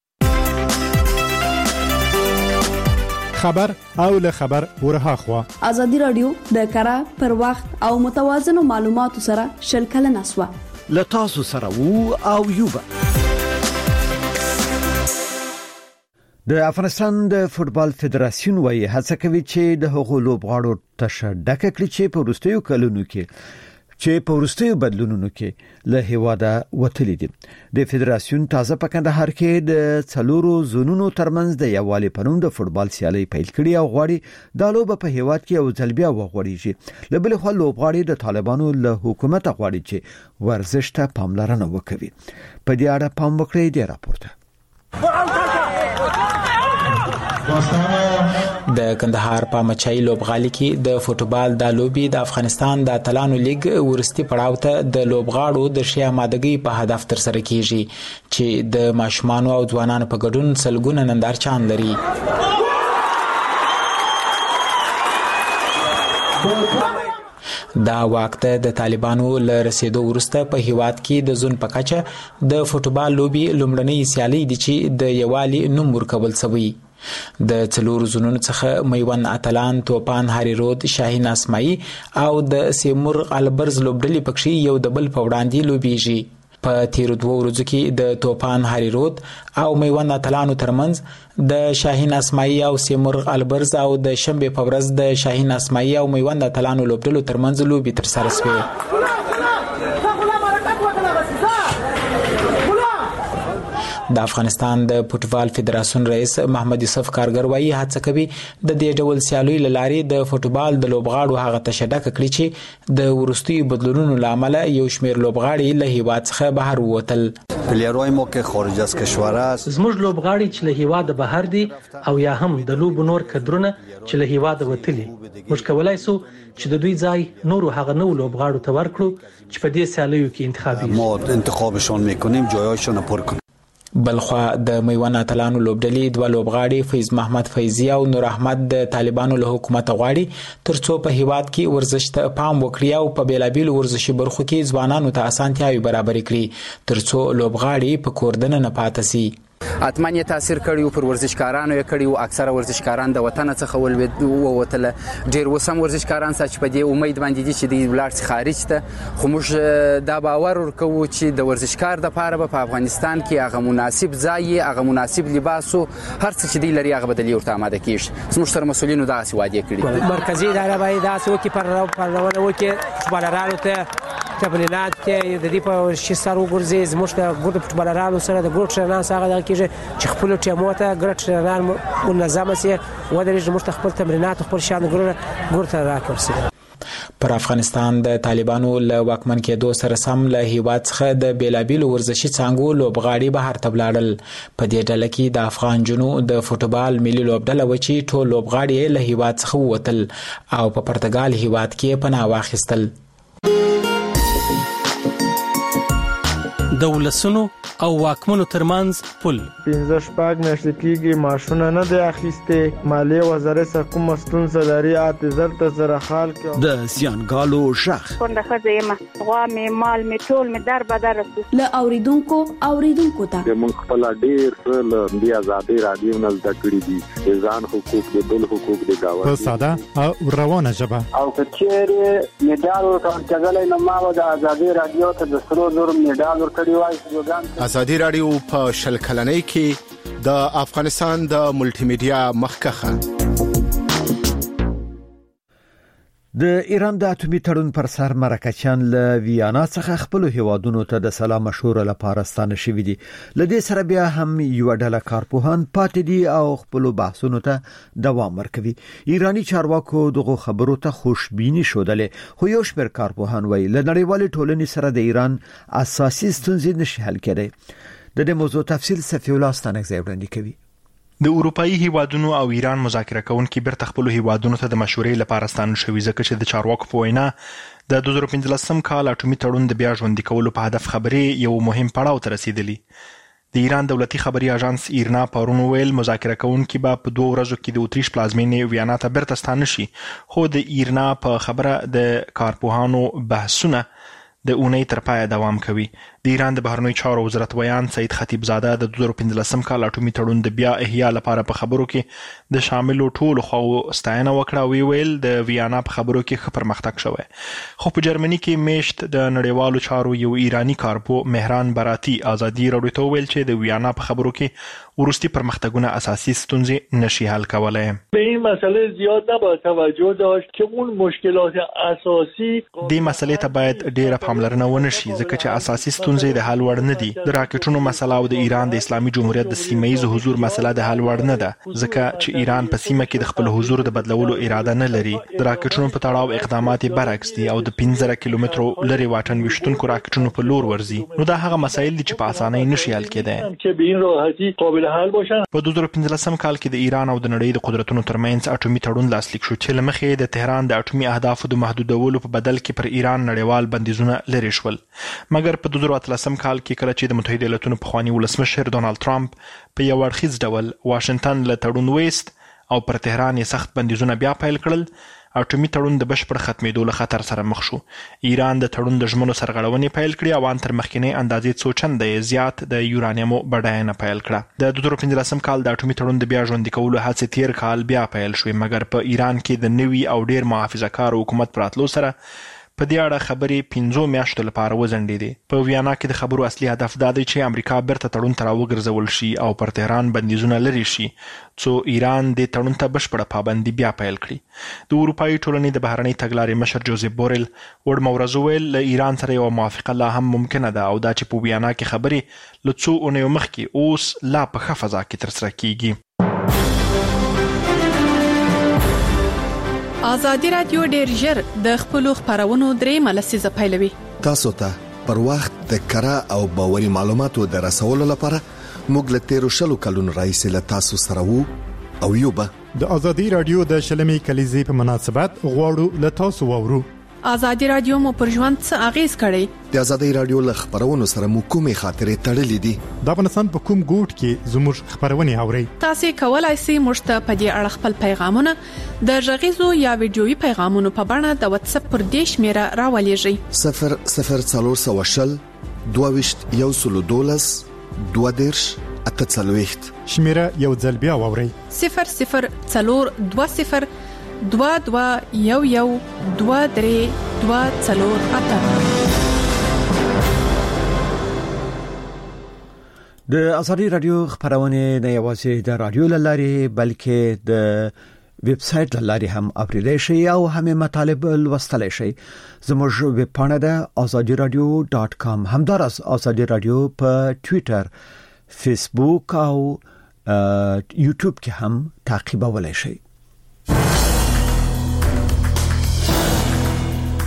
[SPEAKER 5] خبر او له خبر ورها خوا
[SPEAKER 17] ازادي رادیو د کره پر وخت او متوازن معلوماتو سره شل کلن اسوا
[SPEAKER 1] لتاسو سره وو او یوبا. د افغانستان د فوتبال فدراسیون وايي هڅه کوي چې د هغو لوبغاړو تشدک کړي چې په وروستیو کلونو کې بدلونونو کې له هیواده وتلي دي. د فدراسیون تازه په کندهار کې د څلورو زونونو ترمنځ د یووالي پنوم د فوتبال سیالي پیل کړي او غواړي د لوب په هیواد کې یو ځل بیا وغوړيږي. له بل خوا لوبغاړي د طالبانو له حکومت غواړي چې ورزش ته پاملرنه وکړي. په دې اړه پام وکړئ د راپورته.
[SPEAKER 6] د کندهار په مچای لوبغالي کې د فوتبال د لوبي د افغانستان د اتلانو لیګ ورستي پړاو ته د لوبغاړو د شیا مادګي په هدف تر سره کیږي چې د ماشومان او ځوانانو په ګډون سلګونه نندارچان لري. دا وخت د طالبانو له رسیدو وروسته په هیواد کې د زون په کچه د فوتبال لوبي لومړنۍ سیالي دي چې د یوالي نوم ورکول شوی. د څلور زونونو څخه میوند اتلان، توپان هری رود، شاهین اسماعی او د سیمور البرز لوبډلې پکې یو د بل په وړاندې لوبيږي. په تیر 2 ورځو کې د توپان هری رود او میوند اتلانو ترمنځ د شاهین اسماعی او سیمور البرز او د شنبه په ورځ د شاهین اسماعی او میوند اتلانو لوبډلو ترمنځ لوبي تر سره شوه. د افغانستان د فوتبال فدراسیون رئیس محمد یوسف کارګر وايي هڅه کوي د دې ډول سیالي لارې د فوتبال د لوبغاړو هغه تشدک کړي چې د ورستي بدلونونو لامل یو شمیر لوبغاړي له هیواد څخه بهر ووتل.
[SPEAKER 24] پلیروی مو کې خارج از کشور است.
[SPEAKER 25] زموږ لوبغاړي چې له هیواد بهر دي او یا هم د لوب نور کډرونه چې له هیواد وتلي، موږ کولای سو چې د دوی ځای نور هغه نو لوبغاړو ته ورکړو چې په دې سیالیو کې انتخابي
[SPEAKER 24] ما انتخابشون میکنیم، جایاشون پر کنیم.
[SPEAKER 6] بلخوا د میوند اتلانو لوبډلې دوه لوبغاړي فیض محمد فیضی او نور احمد د طالبانو له حکومت غواړي ترڅو په هیواد کې ورزش ته پام وکړي او په بیلابیل ورزشي برخو کې ځوانانو ته اسانتیاوي برابر کړي ترڅو لوبغاړي په کوردن نه پاتې سي.
[SPEAKER 26] اتمن یې تاثیر کړی پر ورزشکارانو یې کړی او اکثره ورزشکاران د وطن څخه ووتل. ډیر وسم ورزشکاران چې په دې امید باندې دي چې د ولارت خارج ته، خو موږ دا باور ورکو چې د ورزشکار د لپاره په افغانستان کې هغه مناسب ځای، هغه مناسب لباس او هر څه چې دی لري هغه بدلی ورته آماده کیږي. زموږ سره مسولینو دا څه وعده کړی.
[SPEAKER 27] مرکزی اداره باید دا څه وکړي پر وکړي فوتبالرانو ته تبلیغات کې د دې په شي سره وګرځي. زموږ د ګروپ فوتبالرانو سره د ګروپ ټرینر سره د چې خپل ټیمو ته ګروپ ټرینر منظم سي ودرې موږ خپل تمرینات خپل شان ګروپ ته راکړسي.
[SPEAKER 6] پر افغانستان د طالبانو له واکمن کېدو سره سم له هیواد څخه د بیلابیلو ورزشي څانګو لوبغاړي بهر ته ولاړل. په دې ډله کې د افغان جنو د فوټبال ملي لوبډله و چې ټول لوبغاړي له هیواد څخه ووتل او په پرتګال هیواد کې پناه واخیستل.
[SPEAKER 25] د ولسونو او واکمنو ترمنځ پل
[SPEAKER 3] 15 میاشتې کېږي ماشونه نه دی اخیسته. مالیه وزارت څخه کوم ستونزه لري اعتذار ته سره حال کې
[SPEAKER 1] د سیانګالو شخ
[SPEAKER 7] څنګه خزه غوا مې مال مې ټول مې در بدر
[SPEAKER 17] له اوریدونکو ته
[SPEAKER 8] موږ خپل ډیر له بیا آزادي رادیو نه زده کړی دي ځان حقوق د بل حقوق د گاوه
[SPEAKER 5] په ساده او روانه ژبه
[SPEAKER 22] او کچېر میډال ورکړل نه ما د آزادي رادیو ته د سرو زر میډال ورکړی وای.
[SPEAKER 9] آزادي رادیو په شل کلنۍ کې د افغانستان د ملټي میډیا مخکخه.
[SPEAKER 1] د ایران د اټومي تړون پر سر مرکچیان له ویانا څخه خپل هیوادونو ته د سلام مشوره لپاره ستانه شوي دي. لدې سره بیا هم یو ډله کارپوهان پاتې دي او خپل بحثونو ته دوام ورکوي. ایرانی چارواکو دغه خبرو ته خوشبیني شودلې، خو یو شمېر کارپوهان وایي له نړیوالې ټولنې سره د ایران اساسي ستونزې نشي حل کېدای. د دې موضوع تفصیل صفی الله ستانکزی وړاندې کوي.
[SPEAKER 10] د اروپאי هیوادونو او ایران مذاکره کوونکي بیرته خپل هیوادونو ته د مشورې لپاره ستانه شوي، ځکه چې د چارواکو په وینا د 2015 کال اټومي تړون د بیا ژوندي کولو په هدف خبرې یو مهم پړاو ته رسیدلی. د ایران دولتي خبري اژانس ایرنا پرون ویل مذاکره کوونکي به په 2 ورځو کې د اتریش پلازمینې ویانا ته بیرته ستانه شي، خو د ایرنا په خبره د کارپوهانو بحثونه د اونۍ تر پایه دوام کوي. د ایران د بهرنیو چارو وزارت ویان سید خطیبزاده د 2015 کال اټومي تړون د بیا احیا لپاره په خبرو کې د شاملو ټولو خواو ستاینه وکړه. ویل د ویانا په خبرو کې ښه پرمختګ شوی، خو په جرمني کې میشت د نړیوالو چارو یو ایرانی کارپو مهران براتی آزادي راډیو ته ویل چې د ویانا په خبرو کې ورستي پرمختګونه اساسي ستونزې نشي حل کولای.
[SPEAKER 11] به این مسئله زیاد نباید توجه داشت که اون مشکلات اساسی
[SPEAKER 10] دې مسئلې ته باید ډیره پاملرنه ونشي، ځکه چې اساسي ستونزې د حل وړ نه دي. د راکټونو مسله او د ایران د اسلامي جمهوریت د سیمه‌ایز حضور مسله د حل وړ نه ده، ځکه چې ایران په سیمه کې د خپل حضور د بدلولو اراده نه لري. د راکټونو په تړاو اقدامات برعکس دي او د 15 کیلومترو لري واټن وشتونکو راکټونو په لور ورځي. نو دا هغه مسایل دي چې په اسانۍ نشي حل کېدای.
[SPEAKER 11] چې به این راحتی قابل حل باشن.
[SPEAKER 10] په 2015 کال کې د ایران او د نړۍ د قدرتونو ترمنځ اټومي تړون لاسلیک شو چې لمخې د تهران د اټومي اهدافو د محدودولو په بدل کې پر ایران نړیوال بندیزونه لري شول. مګر په 2013 کال کې کله چې د متحده ایالاتونو پخوانی ولسمشر ډونالد ټرمپ په یو اړخیز ډول واشنگټن له تړون ویست او پر تهران یې سخت بندیزونه بیا پیل کړل، اټومي تړون د بشپړ ختمېدو له خطر سره مخ شو. ایران د تړون د ژمنو سرغړونې پیل کړې او ان تر مخکینی اندازې څو چنده زیات د یورانیمو بډاینه پیل کړه. د 2015 کال د اټومي تړون د بیا ژوندي کولو هڅې تیر کال بیا پیل شوې، مګر په ایران کې د نوي او ډیر محافظه‌کار حکومت پراتلو سره په دې اړه خبرې 15 میاشتو لپاره وځنډېدې. په ویانا کې د خبرو اصلي هدف دا دی چې امریکا بیرته تړون ته راوګرځول شي او پر تهران بندیزونه لري شي، څو ایران د تړون ته بشپړه پابندي بیا پیل کړي. د اروپאי ټولنې د بهرنۍ تګلارې مشر جوزیف بورل وړ مورز ویل له ایران سره یو موافقه لا هم ممکنه ده او دا چې په ویانا کې خبرې له څو اونیو مخکې اوس لا په ښه فضا کې ترسره کیږي.
[SPEAKER 16] آزادي رادیو ډیر ژر د خپل خبرونو درې ملسیزه پیلوي.
[SPEAKER 12] تاسو ته پر وخت د کره او باوري معلوماتو د رسولو لپاره موږ له 13 کلونو راهیسې له تاسو سره وو او یو به
[SPEAKER 5] د آزادي رادیو د شلمي کلیزې په مناسبت غواړو له تاسو وورو.
[SPEAKER 16] آزادي رادیو مو پر ژوند څه اغیز کړی؟
[SPEAKER 12] د آزادي رادیو له خبرونو سره مو کومې خاطرې تړلې دي؟
[SPEAKER 5] د افغانستان په کوم ګوټ کې زموږ خبرونه اورئ؟
[SPEAKER 16] تاسو کولای شئ موږ ته په دې اړه خپل پیغامونه د غږیزو یا ویډیويي پیغامونو په بڼه د واتس اپ پر دې شمیره راولېږئ.
[SPEAKER 12] 00420 22 12 48
[SPEAKER 5] شمیره یو ځل بیا واورئ.
[SPEAKER 16] 00420 22 23
[SPEAKER 1] د آزادي رادیو خبرونه نه یوازې د رادیو لاري بلکې د ویب سټ لاري هم اوریدل شي او هم مطالب لوستل شي. زموږ ویب پاڼه د azadiradio.com همدارس آزادي رادیو په ټوئیټر، فیسبوک او یوټیوب کې هم تعقیبولای شي.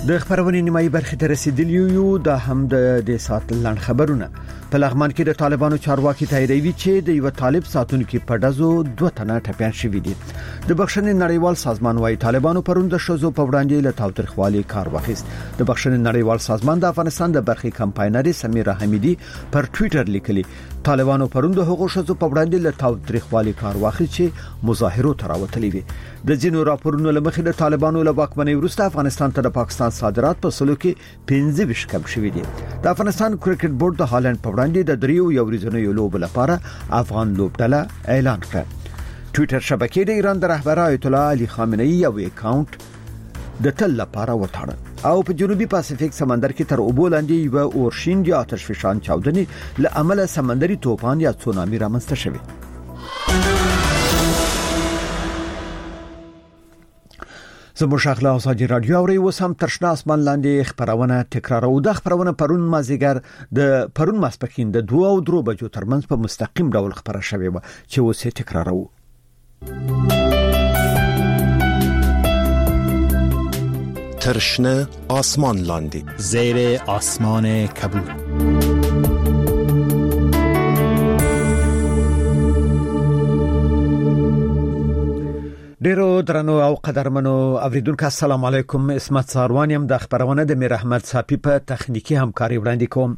[SPEAKER 1] د خبرونې نیمایي برخې ته رسیدلی یو د هم د سات لړ خبرونه په لغمان کې د طالبانو چارواکي تاییدوي چې د یو طالب ساتونکو په دزو 2 تنه ټپيان شوي دي. د بخښنې نړیوال سازمان وايي طالبانو پرون د شوزو په وړاندې له تاوتریخوالي کار واخیست. د بخښنې نړیوال سازمان د افغانستان د برخې کمپاینر سمیرا حمیدی پر ټوئیټر لیکلي طالبانو پرون د حقوق شوزو په وړاندې له تاوتریخوالي کار واخیست چې مظاهرو تراوتلي وي. د ځینو راپورونو لمخې د طالبانو له واکمنۍ وروسته افغانستان ته د پاکستان صادرات په سلو کې 15 کم شوي دي. د افغانستان کرکټ بورډ د هالند په وړاندې د دریو یو ورځنیو لوبو لپاره افغان لوبډله اعلان کړ. ټوئیټر شبکې د ایران د رهبر آیت الله علي خامنه‌ای یو اکاونټ د تل لپاره وټاړه او په جنوبي پاسفیک سمندر کې تر اوبو لاندې یو اورشین یا آتش فشان چاودنې له امله سمندري طوفان یا تسونامي رامنځته شوه. زموږ شغله او ساجي رادیو اوري وسم ترشنا اسمان لاندې خبرونه تکرارو. د خبرونه پرون مازیګر د پرون ماسپخین د 2 او 3 بجو ترمنځ په مستقیم ډول خبره شوې و چې اوس یې تکرارو.
[SPEAKER 9] ترشنا اسمان لاندې
[SPEAKER 5] زیر آسمان کبود.
[SPEAKER 1] ډیرو درنو او قدرمنو اوریدونکو السلام علیکم. اسمت ساروانیم د خبرونه د میر احمد صافی په تخنیکی همکاري وړاندې کوم.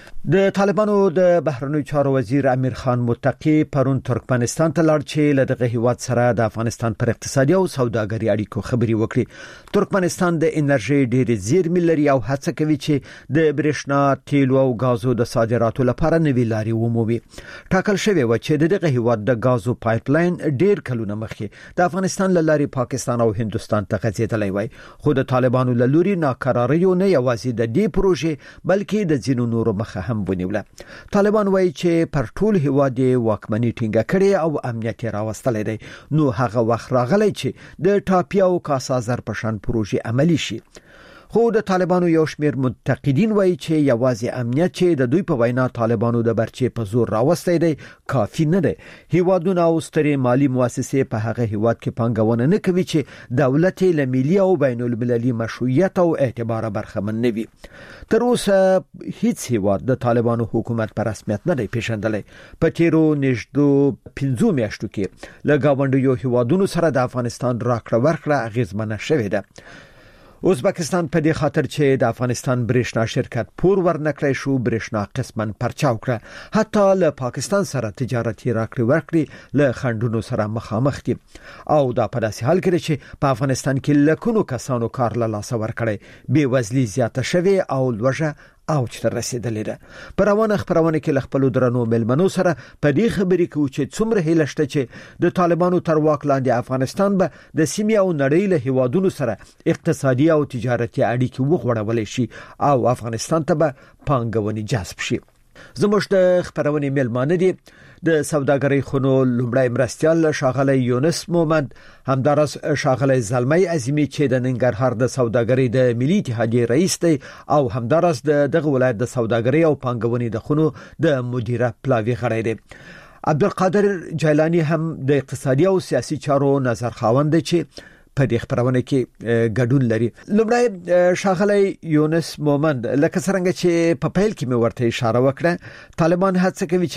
[SPEAKER 1] د طالبانو د بهرنیو چارو وزیر امیر خان متقی پرون ترکمنستان ته لاړ چې له دغه هیواد سره د افغانستان پر اقتصادي او سوداګري اړیکو خبري وکړي. ترکمنستان د انرژي ډېر زیرمې لري او هڅه کوي چې د برېښنا، تیلو او غازو د صادراتو لپاره نوې لارې ومومي. ټاکل شوی و چې دغه هیواد د غازو پایپ لاین ډېر کلونه مخکې د افغانستان له لارې پاکستان او هندستان ته غځېدلی وای، خو د طالبانو له لوري ناکراریو نه یوازې د دې پروژې بلکې د ځینو نورو مخه هم ونیوله. طالبان وایي چې پر ټول هیواد واکمني ټینګه کړي او امنیت راوستلی دی، نو هغه وخت راغلی چې د ټاپي او کاسازر په شان پروژې عملی شي. خو د طالبانو یو شمیر منتقدین وایي چې یوازې امنیت چې د دوی په وینا طالبانو د برچې په زور راوستي دی کافی نه دی. هیوادونه او سترې مالی مؤسسې په هغه هیواد کې پانګونه نه کوي چې دولت له ملي او بین المللي مشروعیت او اعتبار برخمن نه وي. تر اوسه هیڅ هیواد د طالبانو حکومت په رسمیت نه دی پیژندلی. په تیرو نږدې 15 میاشتو کې له گاونډیو هیوادونو سره د افغانستان راکړه ورکړه اغیزمنه شوې ده. ازبکستان په دې خاطر چې د افغانستان برېښنا شرکت پور ورنکړی شو برېښنا قسمن پرچاو کړه. حتی له پاکستان سره تجارتي راکړه ورکړي له خندونو سره مخامخ دي او دا په داسې حال کې چې په افغانستان کې لکونو کسانو کار له لاسه ورکړي، بې وزلي زیاته شوې او لوږه اوج ته رسیدلې ده. پر روانه خبرونه کې خپل درنو ملمنو سره په دې خبرې کې چې څومره هیله شته چې د طالبانو تر واک لاندې افغانستان به د سیمې او نړۍ له هیوادونو سره اقتصادي او تجارتي اړیکې وغوړولې شي او افغانستان ته به پانګونې جذب شي. زموږ د خبرونې ملمانه دي د سوداګرۍ خونو لومړی مرستيال شاغلی یونس محمد، همدارس شاغلی زلمی عظیمی چې د ننګرهار د سوداګرۍ د ملي اتحادیې رئیس دی او همدارس دغه ولایت د سوداګرۍ او پانګونې د خونو د مدیره پلاوی غړی دی. عبدالقادر جیلانی هم د اقتصادي او سیاسي چارو نظر خاوند دی چې په دې خبرونه کې ګډون لري. لومړی شاغلی یونس محمد، لکه څنګه چې په پیل کې مې ورته اشاره وکړه، طالبان هڅه کوي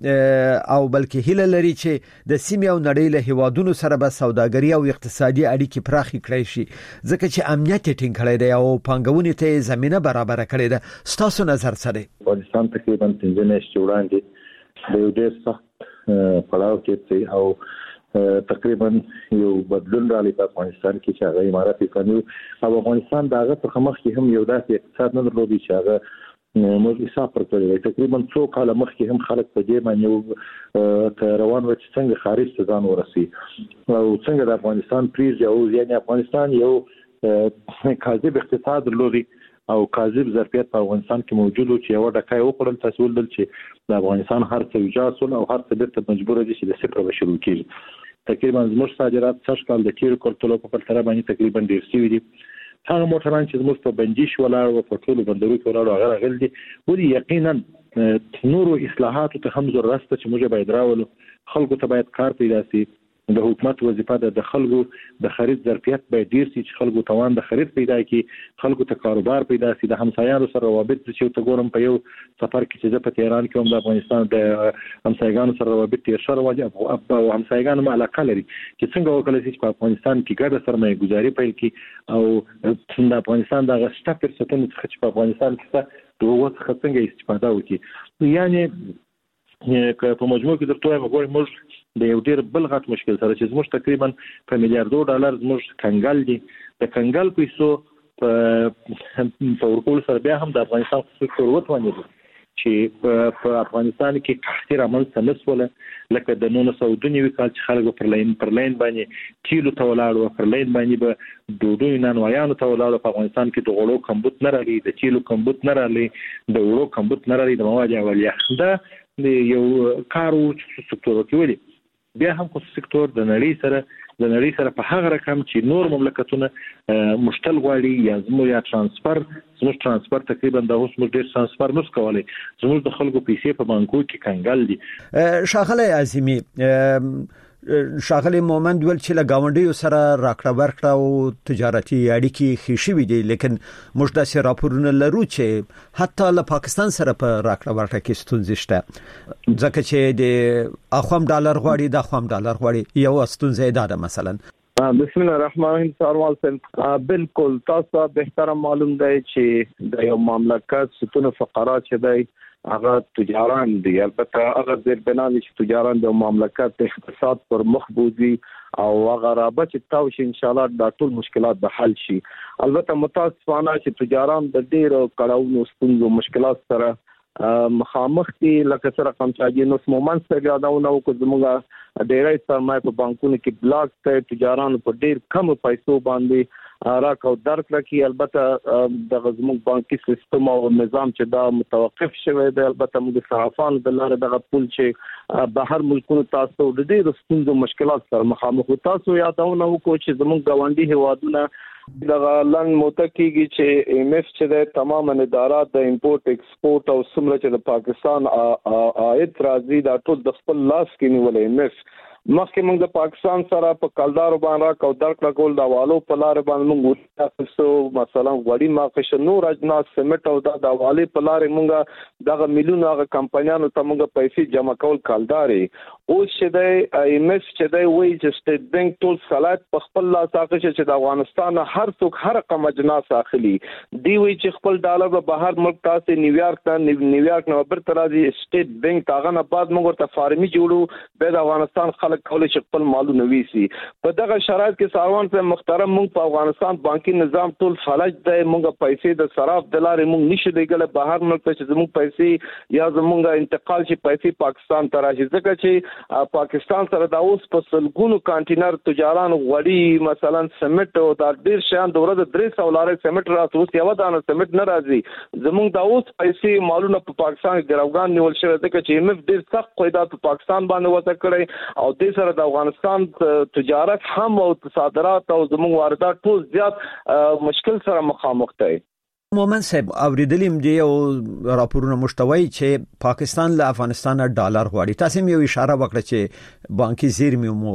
[SPEAKER 1] چې او بلکې هیله لري چې د سیمې او نړۍ له هیوادونو سره به سوداګري او اقتصادي اړیکې پراخې کړي شي، ځکه چې امنیت ټینګ کړی دی او پانګونې ته زمينه برابر کړې ده. ستاسو نظر څه دی؟
[SPEAKER 2] افغانستان تقریبا 15 میاشتې وړاندې د یو ډېر سخت پړاو کې او تقریبا یو بدلون راغلی په افغانستان کې چې هغه امارات اسلامي او افغانستان دغه په مخ کې هم یو داسې اقتصاد نه درلودي چې هغه موږ حساب ورکړی. تقریبا 2 کال مخکې هم خلک په دې باندې روان و چې څنګه خارج ته ځان ورسي او څنګه د افغانستان پریږدي او یعنی افغانستان یو کاذب اقتصاد درلودي او کاذب ظرفیت په افغانستان کې موجود و چې یو ډکای وکړل تاسو ولدل چې د افغانستان هر څه وجاسول او هر څه بیرته مجبور دي چې د صفر به شروع کیږي. تقریبا زموږ صادرات څه کال د تیر کورتلو په پرتله باندې تقریبا ډیر شوي دي. هغه موټران چې زموږ په بندیش ولاړ او په ټولو بندرو کې ولاړ هغه راغلي دي. ولې یقینا نورو اصلاحاتو ته هم ضرورت شته چې موږ باید راولو، خلکو ته باید کار پیدا شي د حکومت وظیفه ده د خلکو د خرید ظرفیت به ډیر شي چې خلکو توان د خرید پیدا کړي خلکو ته کاروبار پیدا شي د همسایانو سره روابط چې ته ګورم په یو سفر کې چې په تهران کې هم د افغانستان د همسایګانو سره روابط تیر شوی او همسایګانو ما علاقه لري چې څنګه وکړي چې په افغانستان کې ګډه سرمایه گذاري پیل کړي او د افغانستان د 80% څخه چې په افغانستان کې د وخت څنګه استفاده وکړي یعنی که په مجموع کې درته وایم غواړم موږ د یو ډیر بل غټ مشکل سره چې زموږ تقریبا په میلیارډو ډالر زموږ کنګل دي د کنګل پیسو په ورکول سره بیا هم د افغانستان سکتور وتوانید چې په افغانستان کې قحطي رامنځته نشوله لکه د 1992 کال چې خلک پر لین باندې کیلو ته ولاړ پر لین باندې به ډوډۍ نانوایانو ته ولاړ په افغانستان کې د غوړو کمبود نه راغلی د کیلو کمبود نه راغلی د وړو کمبود نه راغلی د مواد اولیه دا یو کارو سکتور کې ولې بیا هم خو سکتور د نړۍ سره په هغه رقم چې نور مملکتونه مشتل غواړي یا زموږ ترانسفر تقریبا د اوس موږ ډیر ترانسفر نس کولای زموږ د خلکو پیسې په بانکو کې کنګل دي
[SPEAKER 1] شاغله عظیمی شاغله مومند ول چې لګاونډیو سره راکړه ورکړه او تجارتي اړیکې خېشي وي دي لیکن موږ د راپورونو لرو چې حتی له پاکستان سره په راکړه ورکړه کې ستونزې شته ځکه چې د اخوام ډالر غواړي د اخوام ډالر غواړي یو ستونزه ده مثلا
[SPEAKER 13] بسم الله الرحمن الرحیم سروال سن بالکل تاسو به معلوم دی چې د یو مملکت ستون فقرات چې دی هغه تجاران دي البته هغه د بنامي چې تجاران د مملکت اقتصاد پر مخ بوزي او هغه رابط تاو شي ان شاء الله د ټول مشکلات به حل شي البته متاسفانه چې تجاران د ډیرو کړهونو ستونزو مشکلات سره مخامخ دي لکه سره قمچاجي نو مومنت څخه یادونه وکړو زموږه ډیرای سرمایه په بانکونو کې بلاک ته تجاران په ډیر کم پیسو باندې راکاو درک لکه البته د زموږ بانکي سیستم او نظام چې دا متوقف شوی دی البته موږ صرافان د لارې دغه پول چې بهر ملکونو تاسو د ډیرو ستونزو مشکلات سره مخامخ تاسو یادونه وکړو چې زموږ ګاونډي هوادونه دغه لن متکیږي چې ایم ایف چې د تمام ادارات د امپورټ ایکسپورټ او سمره چې د پاکستان عاید راځي دا ټول د خپل لاس کې نیولې ایم ایف مخکې موږ د پاکستان سره په کلدار باندې راکو درک کول د والو په لار باندې موږ تاسو مثلا غوړی ماقش نور اجناس سیمټ او د والي په لار موږ دغه میلیونه هغه کمپنیانو ته موږ پیسې جمع کول کلدارې او چې د ایم ایف چې د وی چې سټیټ بانک ټول صلاحیت په خپل لاس اخلي چې د افغانستان هر څوک هر رقم اجناس اخلي دی وی چې خپل ډالر به بهر ملک تاسو نیویارک نو بر ترازي سټیټ بانک هغه نه بعد موږ ته فارمي جوړو به د افغانستان خلک کولای شي خپل مالونه ویسي په دغه شرایط کې ساروان په محترم موږ په افغانستان بانکي نظام ټول فلج دی موږ پیسې د صراف د لارې موږ نشو دیګل بهر ملک ته چې موږ پیسې یا زموږ انتقال شي پیسې پاکستان ته راشي ځکه چې پاکستان سره دا اوس په سلګونو کانټینر تجاران غوړي مثلا سیمټ او دا ډیر شان د ورځ 300 لارې سیمټ راځي اوس یو دانه سیمټ نه راځي زموږ دا اوس پیسې مالونه په پاکستان کې ګراوګان نیول شوی ځکه چې ایم ایف ډیر سخت قیدات په پاکستان باندې وته کړی او د سره د افغانستان تجارت هم او صادرات او زموږ واردات ټول زیات مشکل سره مخامخ دي
[SPEAKER 1] مومن صاحب اوریدلیم دی او راپورونه مشتوي چې پاکستان له افغانستان ډالر غواړي تاسو یو اشاره وکړه چې بانکي زیرمې مو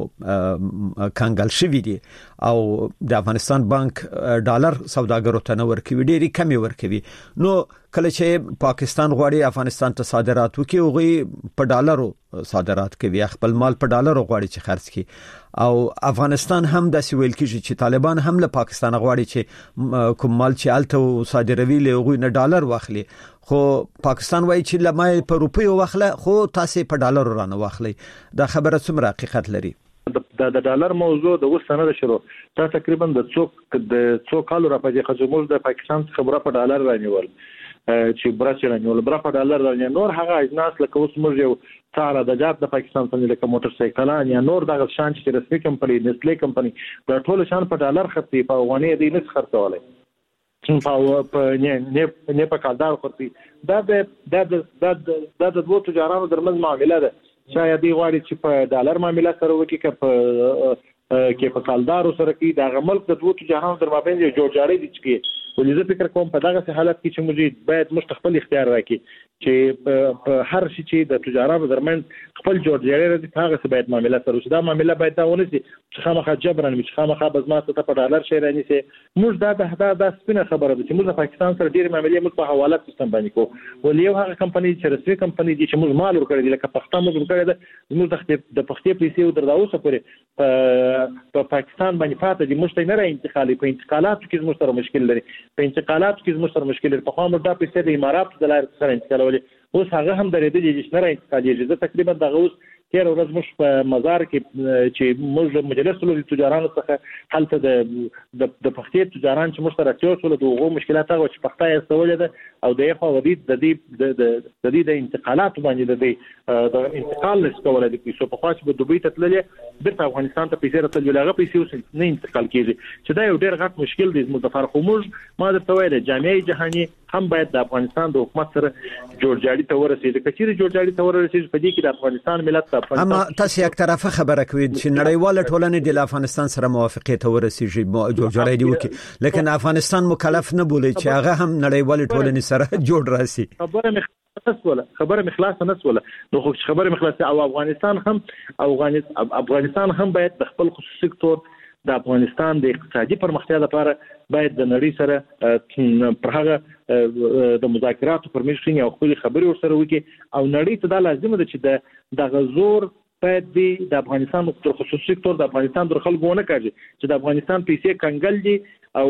[SPEAKER 1] کنګل شوی دي او د افغانستان بانک ډالر سوداګرو ته نه ورکوي ډېری کمی ورکوي نو کله چې پاکستان غواړي افغانستان ته صادرات وکړي او په ډالرو صادرات کوي خپل مال په ډالرو غواړي چې خرڅ کړي او افغانستان هم د سویل کې چې طالبان هم له پاکستان غواړي چې کوم مال چې الته صادروي له غوي نه ډالر واخلي خو پاکستان وایي چې لمای په روپیو واخله خو تاسو په ډالرو رانه واخلي دا خبره څومره حقیقت لري
[SPEAKER 2] د ډالر موضوع د وسنه شروع تا تقریبا د څو کالو راپځي خجمول د پاکستان خبره په ډالر رانیول چې براشي رانیول برا په ډالر رانیول نور هغه اجناس لکه اوس موږ یو ساره د جات د پاکستان څخه لکه موټر سایکلان یا نور دغه شان چې رسمي کمپنی نسلې کمپنی د ټول شان په ډالر خرڅي په افغاني دی نه خرڅولای په نه په کالدار خرڅي دا د دوه تجارانو درمن معاملې ده شاید دی غواړي چې په ډالر معاملې سره وکړي کې په کالدارو سره کې د ملک د دوه تجارانو درمابین جوړجاړي دي چې ولې زه فکر کوم په دغه حالت کې چې موږ باید مستقبل اختیار راکړي چې په هر شي چې د تجارانو درمن خپل جوړجاړي راځي هغه څه باید معاملې سره وشي. دا معاملې باید دا ونه شي چې خامخا جبران چې خامخا بزمات ته په ډالر شي راني سي. موږ دا سپینه خبره ده چې موږ د پاکستان سره ډېر معاملې موږ په حوالات سیستم باندې کوو. ولې یو هغه کمپنۍ چې رسمي کمپنۍ دي چې موږ مال ورکړی دی لکه پښتون موږ ورکړی ده موږ د پښتې پیسې او درځاوسه پورې په پاکستان باندې پاتې دي. موږ ته نه را انتقالي په انتقالاتو کې موږ سره مشکل لري په انتقالاتو کې موږ سره مشکل لري. په خامو دا پیسې د اماراتو د لارې سره انتقالولې اوس هغه هم درېدلې چې نه را انتقالېږي. زه تقریبا دغه اوس تیر ورځ موږ په مزار کې چې موږ مجلس له تجارانو څخه هلته د پښتې تجاران چې موږ سره راټول د هغو مشکلات هغه چې پښتو یې استولې ده او د یو خو د انتقالات باندې د انتقال نشکوله د پیسو په خاص په دوبۍ ته تللې بیرته افغانستان ته پیسې راتللې هغه پیسې اوس نه انتقال کیږي چې دا یو ډېر غټ مشکل دی. زموږ د فرق موږ ما درته ویل جامعه جهاني هم باید د افغانستان د حکومت سره جوړجاړي ته ورسېږي. کچېرې جوړجاړي ته ورسېږي په دې کې د افغانستان ملت
[SPEAKER 1] اما تاسو یک طرفه خبره کوي چې نړیواله ټولنه د افغانستان سره موافقه ته ورسېږي جوړجاړي دی وکي لیکن افغانستان مکلف نه بولی چې هغه هم نړیواله ټولنه سره جوړ راسي.
[SPEAKER 2] خبره مخلاصه نسوله نو خو خبره مخلاصه او افغانستان هم باید د خپل خصوصي سکتور د افغانستان د اقتصادي پرمختیا لپاره باید د نړۍ سره پر هغه د مذاکراتو پر میز او خپل خبرې ورسره وکړي او نړۍ ته دا لازم ده چې د غزور باید د افغانستان د خصوصي سکتور د افغانستان د خلکو ونه کاږي چې د افغانستان پیسې کنګل دي او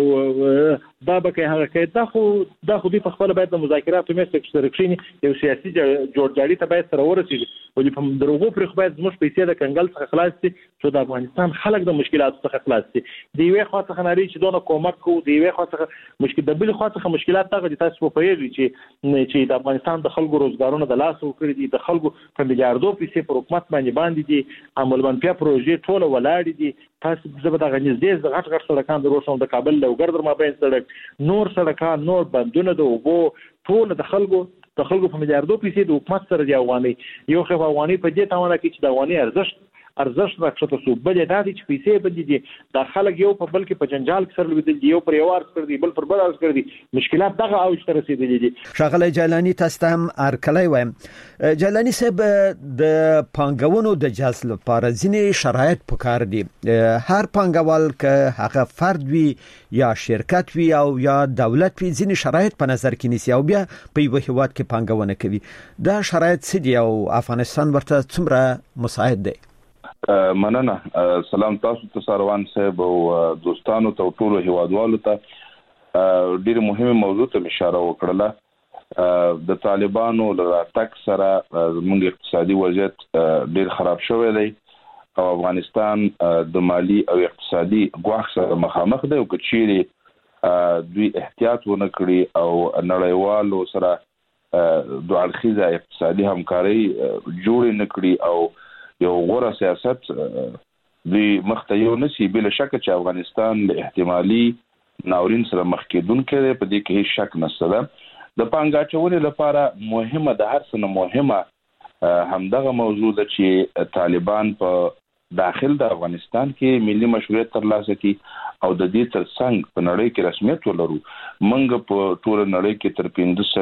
[SPEAKER 2] دا به کې هغه کې دا خو په خپل باید د مذاکراتو میز کې شریک شي یو سیاسي جوړجاړي ته باید سره ورسېږي او په دروغو پر خو باید زموږ پیسې د کنګل څخه خلاص شي چې د افغانستان خلک د مشکلاتو څخه خلاص شي. د یوې خوا څخه نړۍ چې دونه کومک کوي د یوې خوا څخه مشکل د بل خوا څخه مشکلات دغه تاسو په پیږي چې د افغانستان د خلکو روزګارونه د لاس وکړي دي د خلکو په میلیارډو پیسې پر حکومت باندې دي عملمنپیا پروژې ټول ولاړ دي. تاسو زبر د غنځدې د غټ سړکان د روشن د کابل لوګر در مابین سړک نور سړکان نور بندونه د اوبو ټول د خلکو په میلیارډو پیسې د حکومت سره دی افغاني یو خو افغاني په دې تاونه کې چې د افغاني ارزښت راکښته سو بل دا دي چې پیسې بدې دي د خلک یو په بل کې په جنجال کې سره لیدل یو پر یو ارز کړ دي بل پر بل ارز کړ دي مشکلات دغه اوج ته رسیدلي دي.
[SPEAKER 1] شغله جیلانی تاسو هم ارکلای وایم جیلانی صاحب د پانګونو د جذب لپاره ځینې شرایط پکار دي. هر پانګوال که هغه فرد وي یا شرکت وي او یا دولت وي ځینې شرایط په نظر کې نیسي او بیا په یو هیواد کې پانګونه کوي. دا شرایط څه دي او افغانستان ورته څومره مساعد دی؟
[SPEAKER 14] مننه. سلام تاسو ته سروان صاحب او دوستانو ته ټول هیوادوالو ته. ډېر مهمه موضوع ته اشاره وکړه. د طالبانو له راتګ سره زموږ اقتصادي وضعیت ډېر خراب شوی دی او افغانستان د مالی او اقتصادي ګواښ سره مخامخ دی او کچېرې دوی احتیاط ونه کړي او نړیوالو سره د اړخیزه اقتصادي همکاري جوړ نه کړي او یو غوره سیاست دوی مخته یو نسی بل شک چې افغانستان له احتمالي ناورین سره مخ کېدونکې دی په دې کې هیڅ شک نشته. د پانګاچونې لپاره مهمه د هر څه مهمه همدغه موضوع ده چې طالبان په داخل د افغانستان کې ملي مشروعیت ترلاسه کړي او د دې ترڅنګ په نړۍ کې رسمیت ولرو. موږ په ټول نړۍ کې تر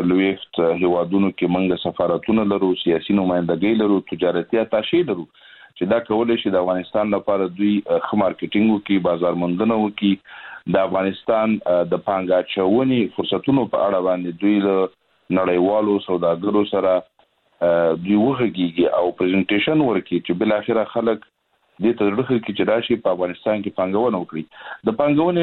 [SPEAKER 14] 15 هیوادونو کې موږ سفارتونه لرو سیاسي نمائندګۍ لرو تجارتي اتاشې لرو چې دا کولای شي د افغانستان لپاره دوی ښه مارکیټینګ وکړي بازار موندنه وکړي د افغانستان د پانګاچونې فرصتونو په اړه باندې دوی له نړیوالو سوداګرو سره دوی وغږیږي او پریزنټیشن ورکړي چې بل اخره خلک دې ته ورخه کې چې راشي په افغانستان کې پانګونه وکړي. د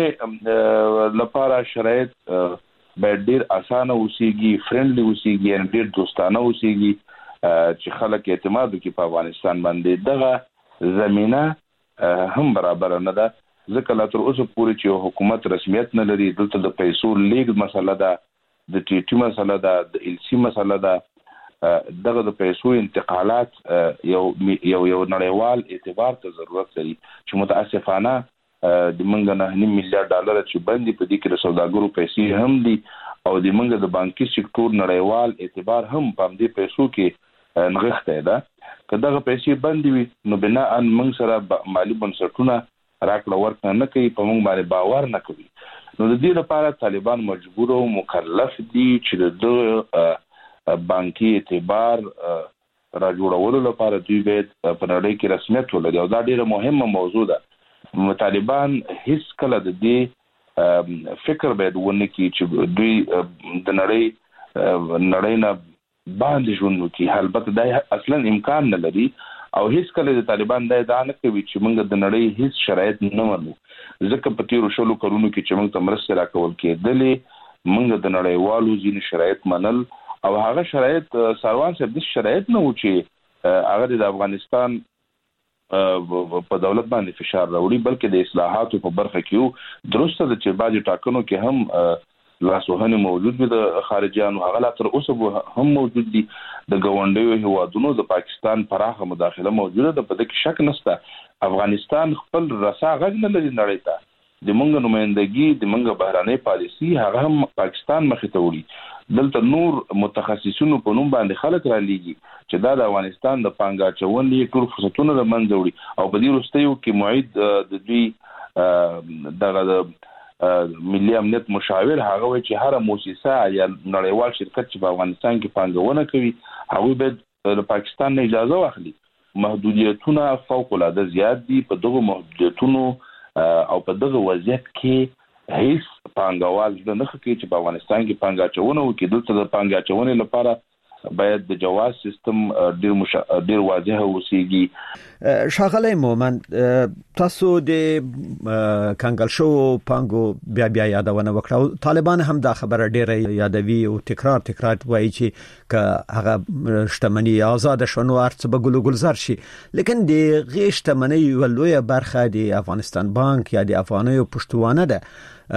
[SPEAKER 14] پانګونې لپاره شرایط باید ډېر اسانه اوسېږي فرندلي اوسېږي ان ډېر دوستانه اوسېږي چې خلک اعتماد وکړي په افغانستان باندې. دغه زمينه هم برابر نه ده ځکه لا تر اوسه پورې چې حکومت رسمیت نه لري. دلته د پیسو لیږد مسله ده د ټي ټي مسله ده د ال سي مسله ده. دغه د پیسو انتقالات یو نړیوال اعتبار ته ضرورت لري چې متاسفانه د منګ نه $9 میلیارډ چې باندې په دې کې د سوداګرو پیسې هم دي او د منګ د بانکي سکتور نړیوال اعتبار هم په دې پیسو کې نغښته ده. که دغه پیسې باندې وي نو بنا ان منګ سره مالی بنسټونه راکړه ورکړه نه کوي په موږ باندې باور نه کوي. نو د دې لپاره طالبان مجبور او مکلف دي چې د بانکي اعتبار را جوړولو لپاره دوی باید په نړۍ کې رسمیت ولري او دا ډیره مهمه موضوع ده. طالبان هیڅ کله د دې فکر باید ونه کړي چې دوی د نړۍ نه باندې ژوند وکړي. البته دا اصلا امکان نه لري او هیڅ کله د طالبان دا ادعا نه کوي چې موږ د نړۍ هیڅ شرایط نه منو، ځکه په تیرو شلو کلونو کې چې موږ ته مرستې راکول کېدلې موږ د نړیوالو ځینې شرایط منل او هغه شرایط سروان صاحب د شرایط نه و چې هغه د افغانستان په دولت باندې فشار راوړي، بلکې د اصلاحاتو په برخه کې درسته د چې بعضې ټاکنو کې هم لاسوهنې موجود وي د خارجيانو، هغه لا تر اوسه هم موجود دي. د ګاونډیو هیوادونو د پاکستان پراخه مداخله موجوده ده، په دې کې شک نشته. افغانستان خپل رسا غږ نه لري نړۍ ته، د موږ نمائندګي د موږ بهراني پالیسي هغه هم پاکستان مخې ته وړي. دلته نور متخصصینو په نوم باندې خلک را لیږي چې دا د افغانستان د پانګه اچونې ټول فرصتونه له منځه وړي او په دې وروستیو کې معید د دوی دغه ملي امنیت مشاور هغه وایي چې هر مؤسسه یا نړیوال شرکت چې په افغانستان کې پانګونه کوي هغه باید له پاکستان نه اجازه واخلي. محدودیتونه فوق العاده زیات دي. په دغه محدودیتونو او په دغه وضعیت کې هیڅ پانګوال نه کوي چې په افغانستان کې پانګه اچونه وکړي. دلته د پانګه اچونې لپاره باید د جواز سیستم ډیر واضح اوسېږي.
[SPEAKER 1] ښاغلی مومند، تاسو د کنګل شو پانګو بیا یادونه وکړه. طالبان هم دا خبره ډیره یادوي او تکرار وایي چې که هغه شتمنۍ آزاد شونه ارڅ به ګل گلزار شي، لیکن د غي شتمنۍ یو لویه برخه د افغانستان بانک یا د افغانیو پښتوانه ده.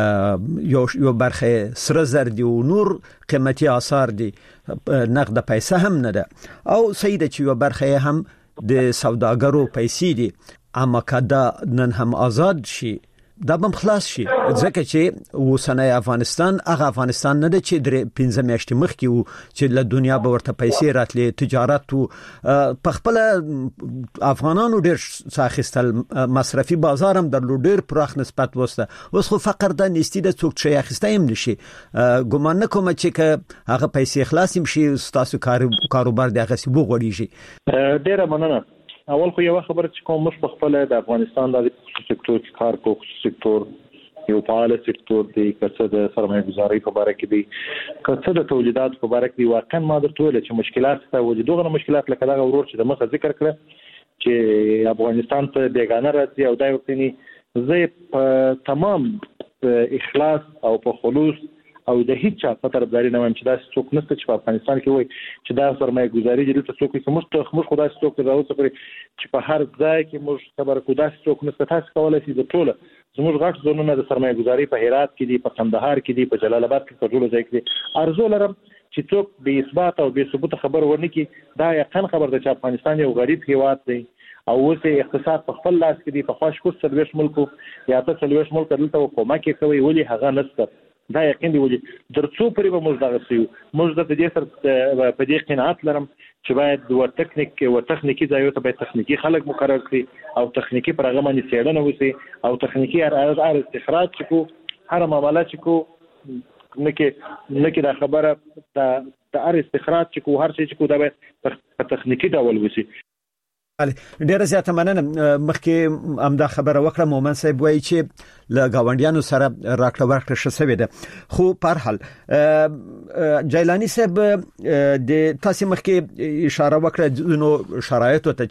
[SPEAKER 1] یو برخه سره زر دي او نور قیمتي آثار دي، نقد پیسې هم نه ده او سیده چې یو برخه هم د سوداګرو پیسې دي. اما کدا نن هم آزاد شي دا بم خلاص شي، ځکه چې وسنۍ افغانستان هغه افغانستان نه ده چې د 15 میاشتې مخکې وو چې له دنیا به ورته پیسې راتلې، تجارت په خپل افغانانو ډېر ساخستل، مصرفي بازار هم درلود، ډېر پراخ نسبت وسته. اوس خو فقر د نيستي د څوک شي اخیسته هم نشي. ګومان نه کوم چې هغه پیسې خلاص هم شي تاسو کاروبار د هغه سی وګړيږي.
[SPEAKER 2] ډېر مننه. اول خو یو خبره چې کوم مش په خپل د افغانستان د سکتور کې کار کوي، سکتور یو فعال سکتور دی، کڅه د سرمایه گذاري په اړه کې دی، کڅه د تولیدات په اړه کې دی. واقعا ما درته ویل چې مشکلات ته وجودغه مشکلات لکه دا ورور چې د مخه ذکر کړ چې افغانستان ته بیگانه راځي او دا وختنی زه په تمام اخلاص او په خلوص او د هیڅ چا په طرفداري نه وایم چې دا څوک نشته چې په افغانستان کې وای چې دا سرمایه گذاري دي ته څوک چې موږ خدای څوک راوځي چې په هر ځای کې موږ خبر کو دا څوک نشته. تاسو کولای شئ د ټوله زموږ غټ زونونه د سرمایه گذاري په هرات کې دي، په قندهار کې دي، په جلال آباد کې، په ټولو ځای کې دي. ارزو لرم چې څوک به اثبات او به ثبوت خبر ورنکي. دا یقین خبر ده چې افغانستان یو غریب هیواد دی او اوس اقتصاد په خپل لاس کې دی. په خوش کو سرویس ملکو یا ته سرویس ملک دلته کومه کې کوي ولی هغه نشته. دا یقین دی ولې درڅو پرې به موږ دغه سیو موږ د دې سره په دې قناعت لرم چې باید و تخنیکی ځایو ته باید تخنیکی خلک مقرر کړي او تخنیکی پروګرام باندې څېړنه وشي او تخنیکی هر استخراج چې کو هر معاملات چې کو نکي دا خبره د هر استخراج چې کو هر څه چې کو دا باید په تخنیکی ډول وشي.
[SPEAKER 1] ډیره زیاته مننه. مخکې امدا خبره وکړه مومن صاحب وایي چې له گاونډیانو سره راکړه ورکړه شوې ده. خو په هر حال جیلانی صاحب د تاسو مخکې اشاره وکړه نو شرایط ته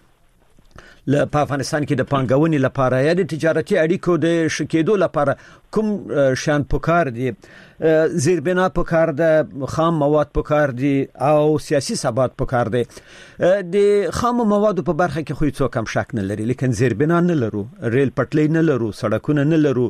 [SPEAKER 1] چې په افغانستان کې د پانګونې لپاره یا د تجارتي اړیکو د شکېدو لپاره کوم شان پکار دي؟ زیربنا پکار ده، خام مواد پکار دي او سیاسي ثبات پکار دي. د خام موادو په برخه کې خو هیڅ کم شک نه لري، لیکن زیربنا نه لرو، ریل پټلۍ نه لرو، سړکونه نه لرو،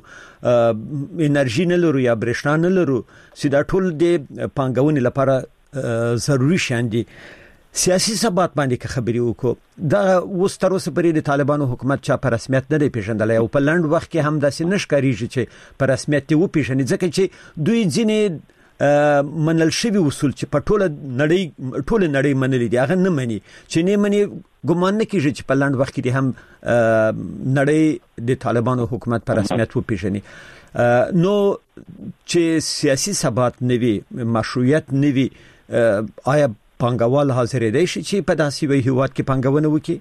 [SPEAKER 1] انرژي نه لرو یا برېښنا نه لرو. سیدا ټول د پانګونې لپاره ضروري شان دي. سیاسي ثبات باندې خبرې وکړو. دا اوس تر اوسه پرې د طالبانو حکومت چا په رسمیت نه دی پیژندلی او په لنډ وخت کې هم داسې نشکارېږي چې په رسمیت یې وپیژني، ځکه چې دوی ځینې منل شوی اصول چې په ټوله نړۍ منلي دي هغه نه مني چې نه مني ګمان نه کیږي چې په لاند وخت کې هم نړۍ د طالبانو حکومت پر رسمیت وپیژني. نو چې سیاسي ثبات نوي مشروعیت نوي آیا پانګوال حاضر دي چې په داسې وی هیواد کې پانګونه وکړي؟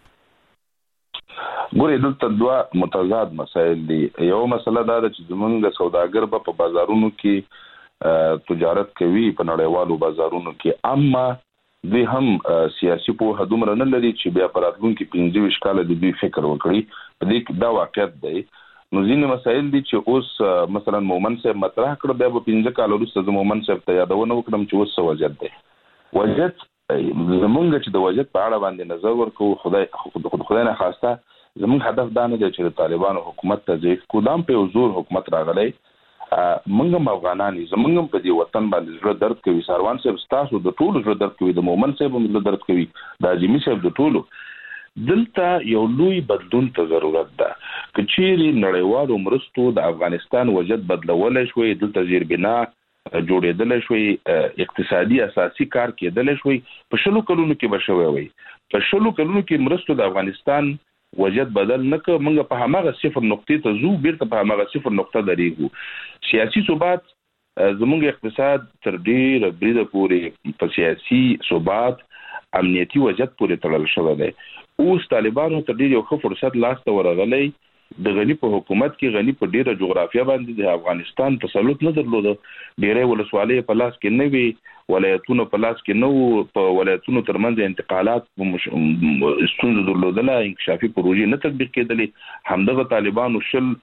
[SPEAKER 14] ګورې دلته دوه متضاد مسایل دي. یو مسله دا ده چې زمونږ سوداګر په بازارونو کې تجارت کوي په نړیوالو بازارونو کې، اما دوی هم سیاسي پوهه دومره نه لري چې بیا په راتلونکي 15 کاله د دوی فکر وکړي. په دې کې دا واقعیت دی. نو ځینې مسایل دي چې اوس مثلا مومن صاحب مطرح کړ، بیا په 15 کال وروسته مومن صاحب ته یادونه وکړم چې اوس څه وضعیت دی. وضعیت زمونږ چې د وضعیت په اړه باندې نظر ورکو، خدای نه خواسته زمونږ هدف دا نه دی چې د طالبانو حکومت ته ضعیف کو. دا په زور حکومت راغلی، موږ هم افغانان زمونږ په دې وطن باندې زړه درد کوي. ساروان صاحب ستاسو د ټولو زړه درد کوي، د مومن صاحب هم زړه درد کوي، د اجمي صاحب د ټولو. دلته یو لوی بدلون ته ضرورت ده. که چیرې نړیوالو مرستو د افغانستان وضعیت بدلولی شوی، دلته زیربنا جوړېدلی شوی، اقتصادي اساسي کار کېدلی شوی، په 20 کلونو کې به شوی وي. په 20 کلونو کې مرستو د افغانستان وضعیت بدل نه که موږ په هماغه صفر نقطې ته ځو، بیرته په هماغه صفر نقطه درېږو. سیاسي ثبات زموږ اقتصاد تر ډېره بریده پورې په سیاسي ثبات امنیتي وضعیت پورې تړل شوی دی. اوس طالبانو ته ډېر یو ښه فرصت لاسته ورغلی. د غني په حکومت کې غني په ډیره جغرافیه باندې د افغانستان تسلط نه درلوده. ډیره ولسوالۍ په لاس کې نه وي، ولایتونه په لاس کې نه وو، په ولایتونو ترمنځ انتقالات ستونزې درلودله، انکشافي پروژې نه تطبیق کېدلې. همدغه طالبانو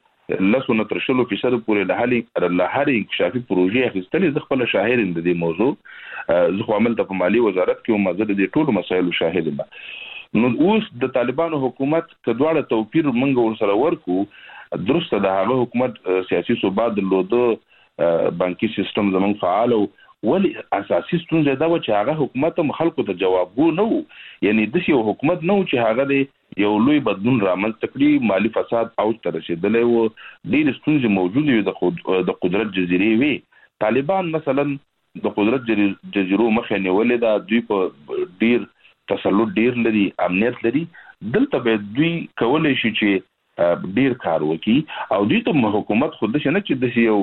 [SPEAKER 14] 10% پورې له هرې انکشافي پروژې اخیستلې. زه خپله شاهد یم د دې موضوع. زه خو هملته په مالي وزارت کې وم، زه د دې ټولو مسایلو شاهد یم. نو اوس د طالبانو حکومت که دواړه توپیر موږ ورسره ورکو، درسته د هغه حکومت سیاسي ثبات درلوده، بانکي سیستم زموږ فعال و، ولی اساسي ستونزه دا و چې هغه حکومت هم خلکو ته جوابګو نه و. یعنی داسې یو حکومت نه و چې هغه د یو لوی بدلون رامنځته کړي. مالي فساد اوج ته رسېدلی و، ډېرې ستونزې موجودې وي، د قدرت جزیرې وي. طالبان مثلا د قدرت جزیرو مخه نیولې ده، دوی په ډېر تسلط ډیر لري، امنیت لري. دلته به دوی کولای شي چې ډیر کار وکړي. او دوی ته حکومت خود نه چې د یو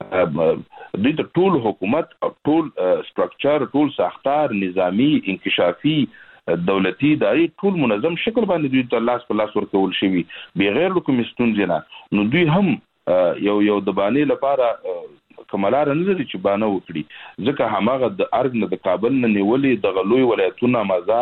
[SPEAKER 14] دوی ته ټول حکومت او ټول سټرکچر، ټول ساختار، نظامی، انکشافي، دولتي اداري، ټول منظم شکل باندې دوی ته لاس په لاس ورکول شوي بغیر له کوم ستونزې نه. نو دوی هم یو د بانې لپاره کملار نه لري چې بانه وکړي، ځکه هماغه د ارګ نه د کابل نه نیولې د غلوی ولایتونه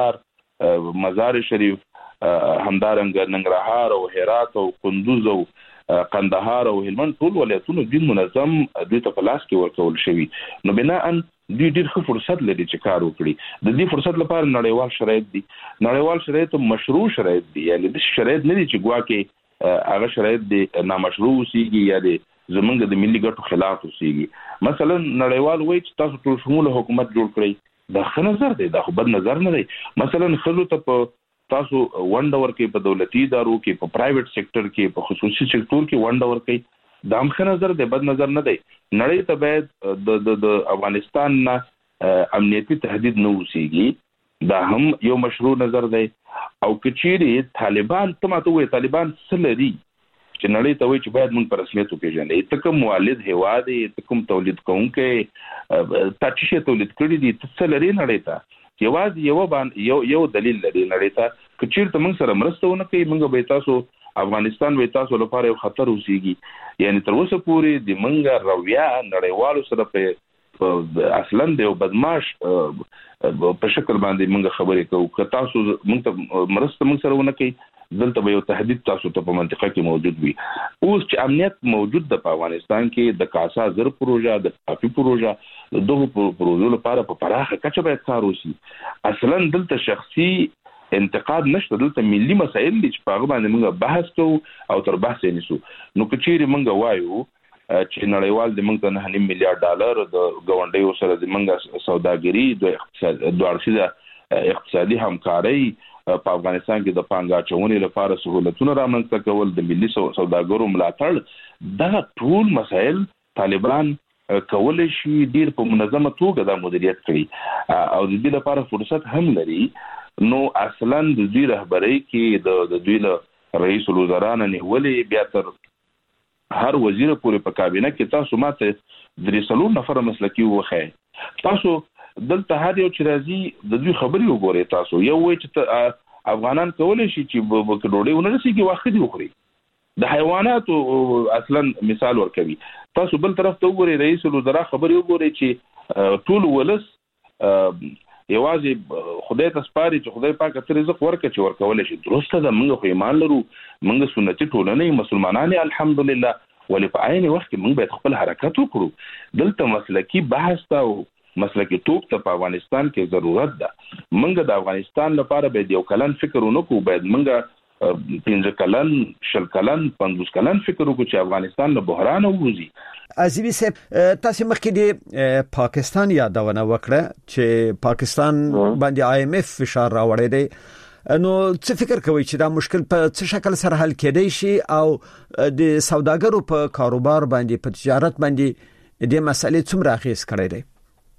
[SPEAKER 14] مزار شریف، همدارنګه ننګرهار او هرات او کندوز او قندهار او هلمند ټول ولایتونه دوی منظم دوی ته په لاس کې ورکول شوي. نو بناء دوی ډېر ښه فرصت لري چې کار وکړي. د دې فرصت لپاره نړیوال شرایط دي. نړیوال شرایط مشروع شرایط دي، یعنی د شرایط نه دي چې ګواکې هغه شرایط دي نامشروع اوسېږي یا د زمونږ د ملي ګټو خلاف اوسېږي. مثلا نړیوال وایي چې تاسو ټول شموله حکومت جوړ کړئ. دا ښه نظر دی، دا خو بد نظر نه دی. مثلا ښځو ته په تاسو ونډه ورکړئ، په دولتي ادارو کې، په پرایویټ سیکټر کې، په خصوصي سیکټور کې ونډه ورکړئ. دا هم ښه نظر دی، بد نظر نه دی. نړۍ ته باید د افغانستان نه امنیتي تهدید نه اوسېږي. دا هم یو مشروع نظر دی. او که چیرې طالبان ته ماته وایي طالبان څه لري چې نړۍ ته وایي چې باید موږ په رسمیت وپېژنئ. ته کوم مولد هیواد یې، ته کوم تولید کوونکی، تا څه شی تولید کړي دي، ته څه لري نړۍ ته؟ یوازې یو دلیل لري نړۍ ته، که چیرته موږ سره مرسته ونه کوي، موږ به تاسو افغانستان به تاسو لپاره یو خطر اوسېږي. یعنی تر اوسه پورې د موږ رویه نړیوالو سره په اصلا د یو بدمعاش په شکل باندې موږ خبرې کوو. که تاسو موږ ته مرسته موږ سره ونه کوي، دلته به یو تهدید تاسو ته په منطقه کې موجود وي. اوس چې امنیت موجود ده په افغانستان کې، د کاسا زر پروژه، د کافي پروژه، دغه پروژو لپاره په پراخه کچه باید کار وشي. اصلا دلته شخصي انتقاد نشته، دلته ملي مسایل دي چې په هغه باندې موږ بحث کوو او تر بحث یې نیسو. نو که چیرې موږ وایو چې نړیوال د موږ ته $9 میلیارډ د ګاونډیو سره د موږ سوداګري، دوه اړخیزه اقتصادي همکاري په افغانستان کې د پانګه اچونې لپاره سہولتونه رامنځته کول، د ملي سوداګرو ملاتړ، دا ټول مسایل طالبان کولای شي ډیر په منظمه توګه د مدیریت کړي او د دې لپاره فرصت هم لري. نو اصلا د دوی رهبرۍ کې د دوی له رئیس الوزرا نه نیولې بیا تر هر وزیر پورې په کابینه کې تاسو ماته 3 نفر مسلکي وخی. تاسو دلته هر یو چې راځي د دوی خبرې وګورئ. تاسو یو وایي چې افغانان کولای شي چې ډوډۍ ونه رسېږي واخه دي وخوري. د حیواناتو اصلا مثال ورکوي. تاسو بل طرف ته وګورئ رئیس الوزرا خبرې وګورئ چې ټول ولس یوازې خدای ته سپاري چې خدای پاک تر رزق ورکړي چې ورکول شي. درسته ده موږ خو ایمان لرو، موږ سنتي ټولنه مسلمانان الحمدلله، ولې په عین وخت کې موږ باید خپل حرکت وکړو. دلته مسلکی بحث ته او مسلکی توپ ته په افغانستان کې ضرورت ده. موږ د افغانستان لپاره باید یو کلن فکر ونکړو، باید موږ 15 کلن 20 کلن 50 کلن فکر وکړو چې افغانستان له بحران ووځي.
[SPEAKER 1] عزیزي صاحب تاسو مخکې د پاکستان یادونه وکړه چې پاکستان باندې IMF فشار راوړی دی. نو څه فکر کوي چې دا مشکل په څه شکل سره حل کېدای شي او د سوداګرو په کاروبار باندې په تجارت باندې د مسلې څومره اغیز کړی دی؟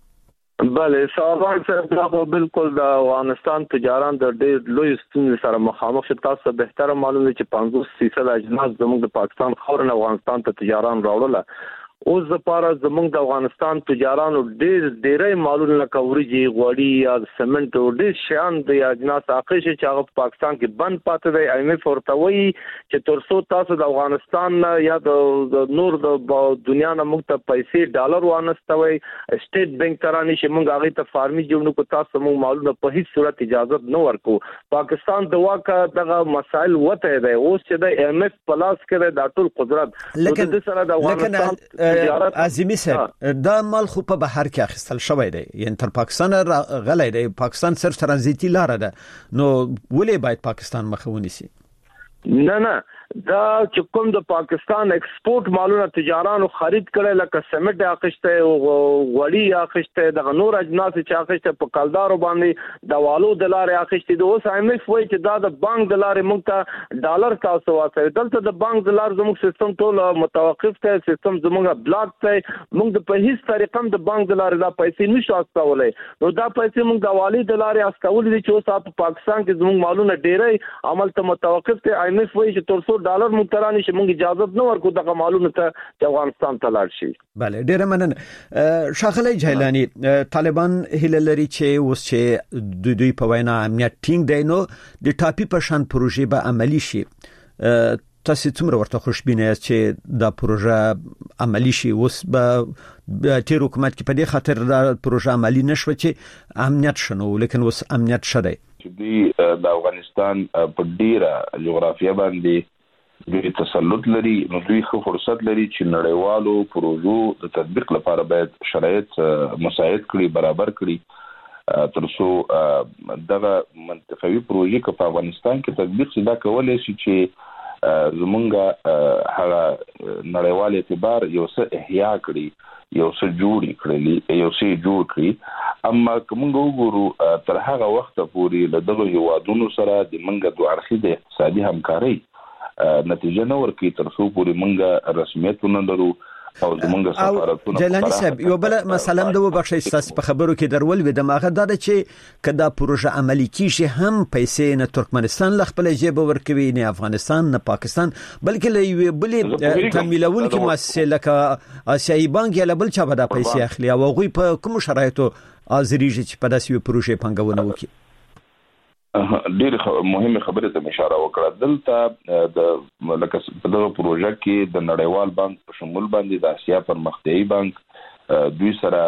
[SPEAKER 13] بله سوال سره بالکل د افغانستان تجاران د ډېر لوی ستونزې سره مخامخ شي. تاسو به بهتره معلومه چې 50% اجناس زموږ د پاکستان خاورن افغانستان ته تجاران راوړل. اوس لپاره زموږ د افغانستان تجارانو ډېرې مالونه لکه وريجي، غوړي یا سمنټ او ډېر شیان د اجناس اخیش چې هغه په پاکستان کې بند پاتې دی. IMF ورته وایي چې ترڅو تاسو د افغانستان یا د نور د دنیا نه موږ ته پیسې ډالر وانستوي سټیټ بانک ترانه چې موږ هغه ته فارمي جوړو کو تاسو موږ مالونه په هیڅ صورت اجازه نه ورکو. پاکستان د واکه دغه مسائل وته دی. اوس چې د IMF پلاس کې د ټول قدرت د سره د افغانستان
[SPEAKER 1] عظیمی صاحب دا مال خو په بهر کې اخیستل شوی دی، یعنی تر پاکستان غلی دی. پاکستان صرف ترانزیتي لار ده. نو ولې باید پاکستان مخه ونیسي؟
[SPEAKER 13] نه دا چې کوم د پاکستان ایکسپورت مالونه تجارانو خرید کړي لکه سمټ اخیسته او غوړي اخیسته د نور اجناس چې اخیسته په کلدارو باندې د والو د لارې اخیسته د اوس IMF وایي چې دا د بانک د لارې موږ ته ډالر تاسو واسه دلته د بانک د لارې زموږ سیستم ټول متوقف دی، سیستم زموږ بلاک دی. موږ په هیڅ طریقه د بانک د لارې دا پیسې نشو استولای. نو دا پیسې موږ د والي د لارې استول دي چې اوس په پاکستان کې زموږ مالونه ډېرې عمل ته متوقف دي. IMF وایي چې ترڅو ډالر مترانی چې موږ اجازه نه ورکو دغه معلومه ته چې افغانستان ته لاړ شي.
[SPEAKER 1] بله ډیره مننه. شاغلی جیلانی طالبان هیله لري چې اوس چې د دوی په وینا امنیت ټینګ دی نو د ټاپي په شان پروژې به عملی شي. تاسو څومره ورته خوشبینه یاست چې دا پروژه عملی شي؟ اوس به تیر حکومت کې په دې خاطر دا پروژه عملی نشو چې امنیت شنو، لیکن اوس امنیت شته.
[SPEAKER 14] چې دوی د افغانستان په ډیره جغرافیه باندې دوی تسلط لري، نو دوی خو فرصت لري چې نړیوالو پروژو د تطبیق لپاره باید شرایط مساعد کړي، برابر کړي ترڅو دغه منطقوي پروژې که په افغانستان کې تطبیق شي دا کولای شي چې زمونږ هغه نړیوال اعتبار یو څه احیا کړي، یو څه جوړ کړي. اما کومه وګورو تر هغه وخت پورې له دغه هیوادونو سره د منګه دوه اړخیزه اقتصادي همکاري نتیجه نه ورکړي ترڅو پورې منګه رسمیت نه لرو او زمونږ سفارتونه.
[SPEAKER 1] جیلانی صاحب یو بل مثلا د وبخښي تاسو په خبرو کې درول و د ماغه دا چې کدا پروژه عملی کیږي هم پیسې نه ترکمنستان ل خپل جیب ورکوي، نه افغانستان، نه پاکستان، بلکې له یو بل تمویلون کې مؤسسه لکه آسیایي بانک یا بل چا به د پیسې اخلي او غوي په کوم شرایطو ازریږي چې په داسې پروژې پنګونه وکړي.
[SPEAKER 14] ډېر مهمه خبره ته اشاره وکړه. دلته د لکه په دغه پروژه کې د نړیوال بانک په شمول باندې د آسیا پرمختیایي بانک دوی سره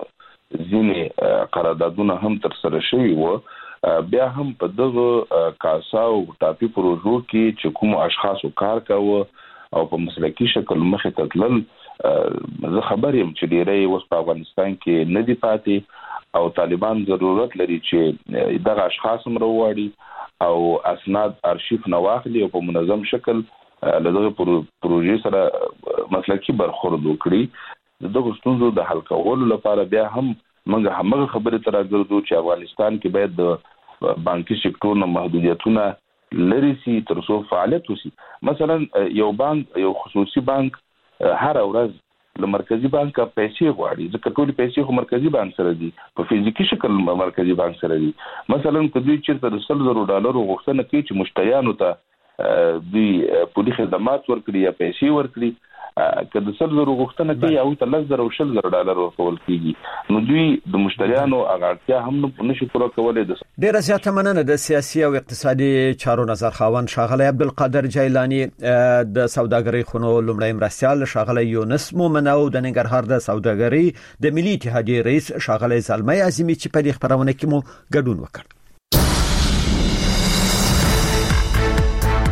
[SPEAKER 14] ځینې قراردادونه هم تر سره شوي وو. بیا هم په دغه کاسا او ټاپي پروژو کې چې کوم اشخاصو کار کاوه او په مسلکي شکل مخې ته تلل، زه خبر یم چې ډېری اوس په افغانستان کې نه دي پاتې او طالبان ضرورت لري چې دغه اشخاص هم راوړي او اسناد ارشیف نه واخلي او په منظم شکل له دغه پروژې سره مسلکي برخورد وکړي. دغه ستونزو د حل کولو لپاره بیا هم موږ همغه خبرې ته راګرځو چې افغانستان کې باید د بانکي سکتور نه محدودیتونه لري سي ترڅو فعالیت وشي. مثلا یو خصوصي بانک هر ورځ له مرکزی بانک پیسې غواړي ځکه ټول پیسې خو مرکزی بانک سره دي په فزیکی شکل مرکزی بانک سره دي مثلا کله چې تر $100 غوښتنه کوي چې مشتریانو ته دوی پولیس خدمات ورکړي یا پیسې ورکړي کله $100 غوښتنه کوي او ته $10,000 ورکول کیږي نو دوی د مشتریانو اغاړتیا هم نشي پوره کولای.
[SPEAKER 1] ډیره زیاته مننه د سیاسي او اقتصادي چارو نظر خاوند ښاغلی عبدالقادر جیلانی د سوداګرۍ خونو لومړی مرستیال ښاغلی یونس مومن او د ننګرهار د سوداګرۍ د ملي اتحادیې رئیس ښاغلی زلمی عظیمي چې په دې خبرونه کې مو ګډون وکړ.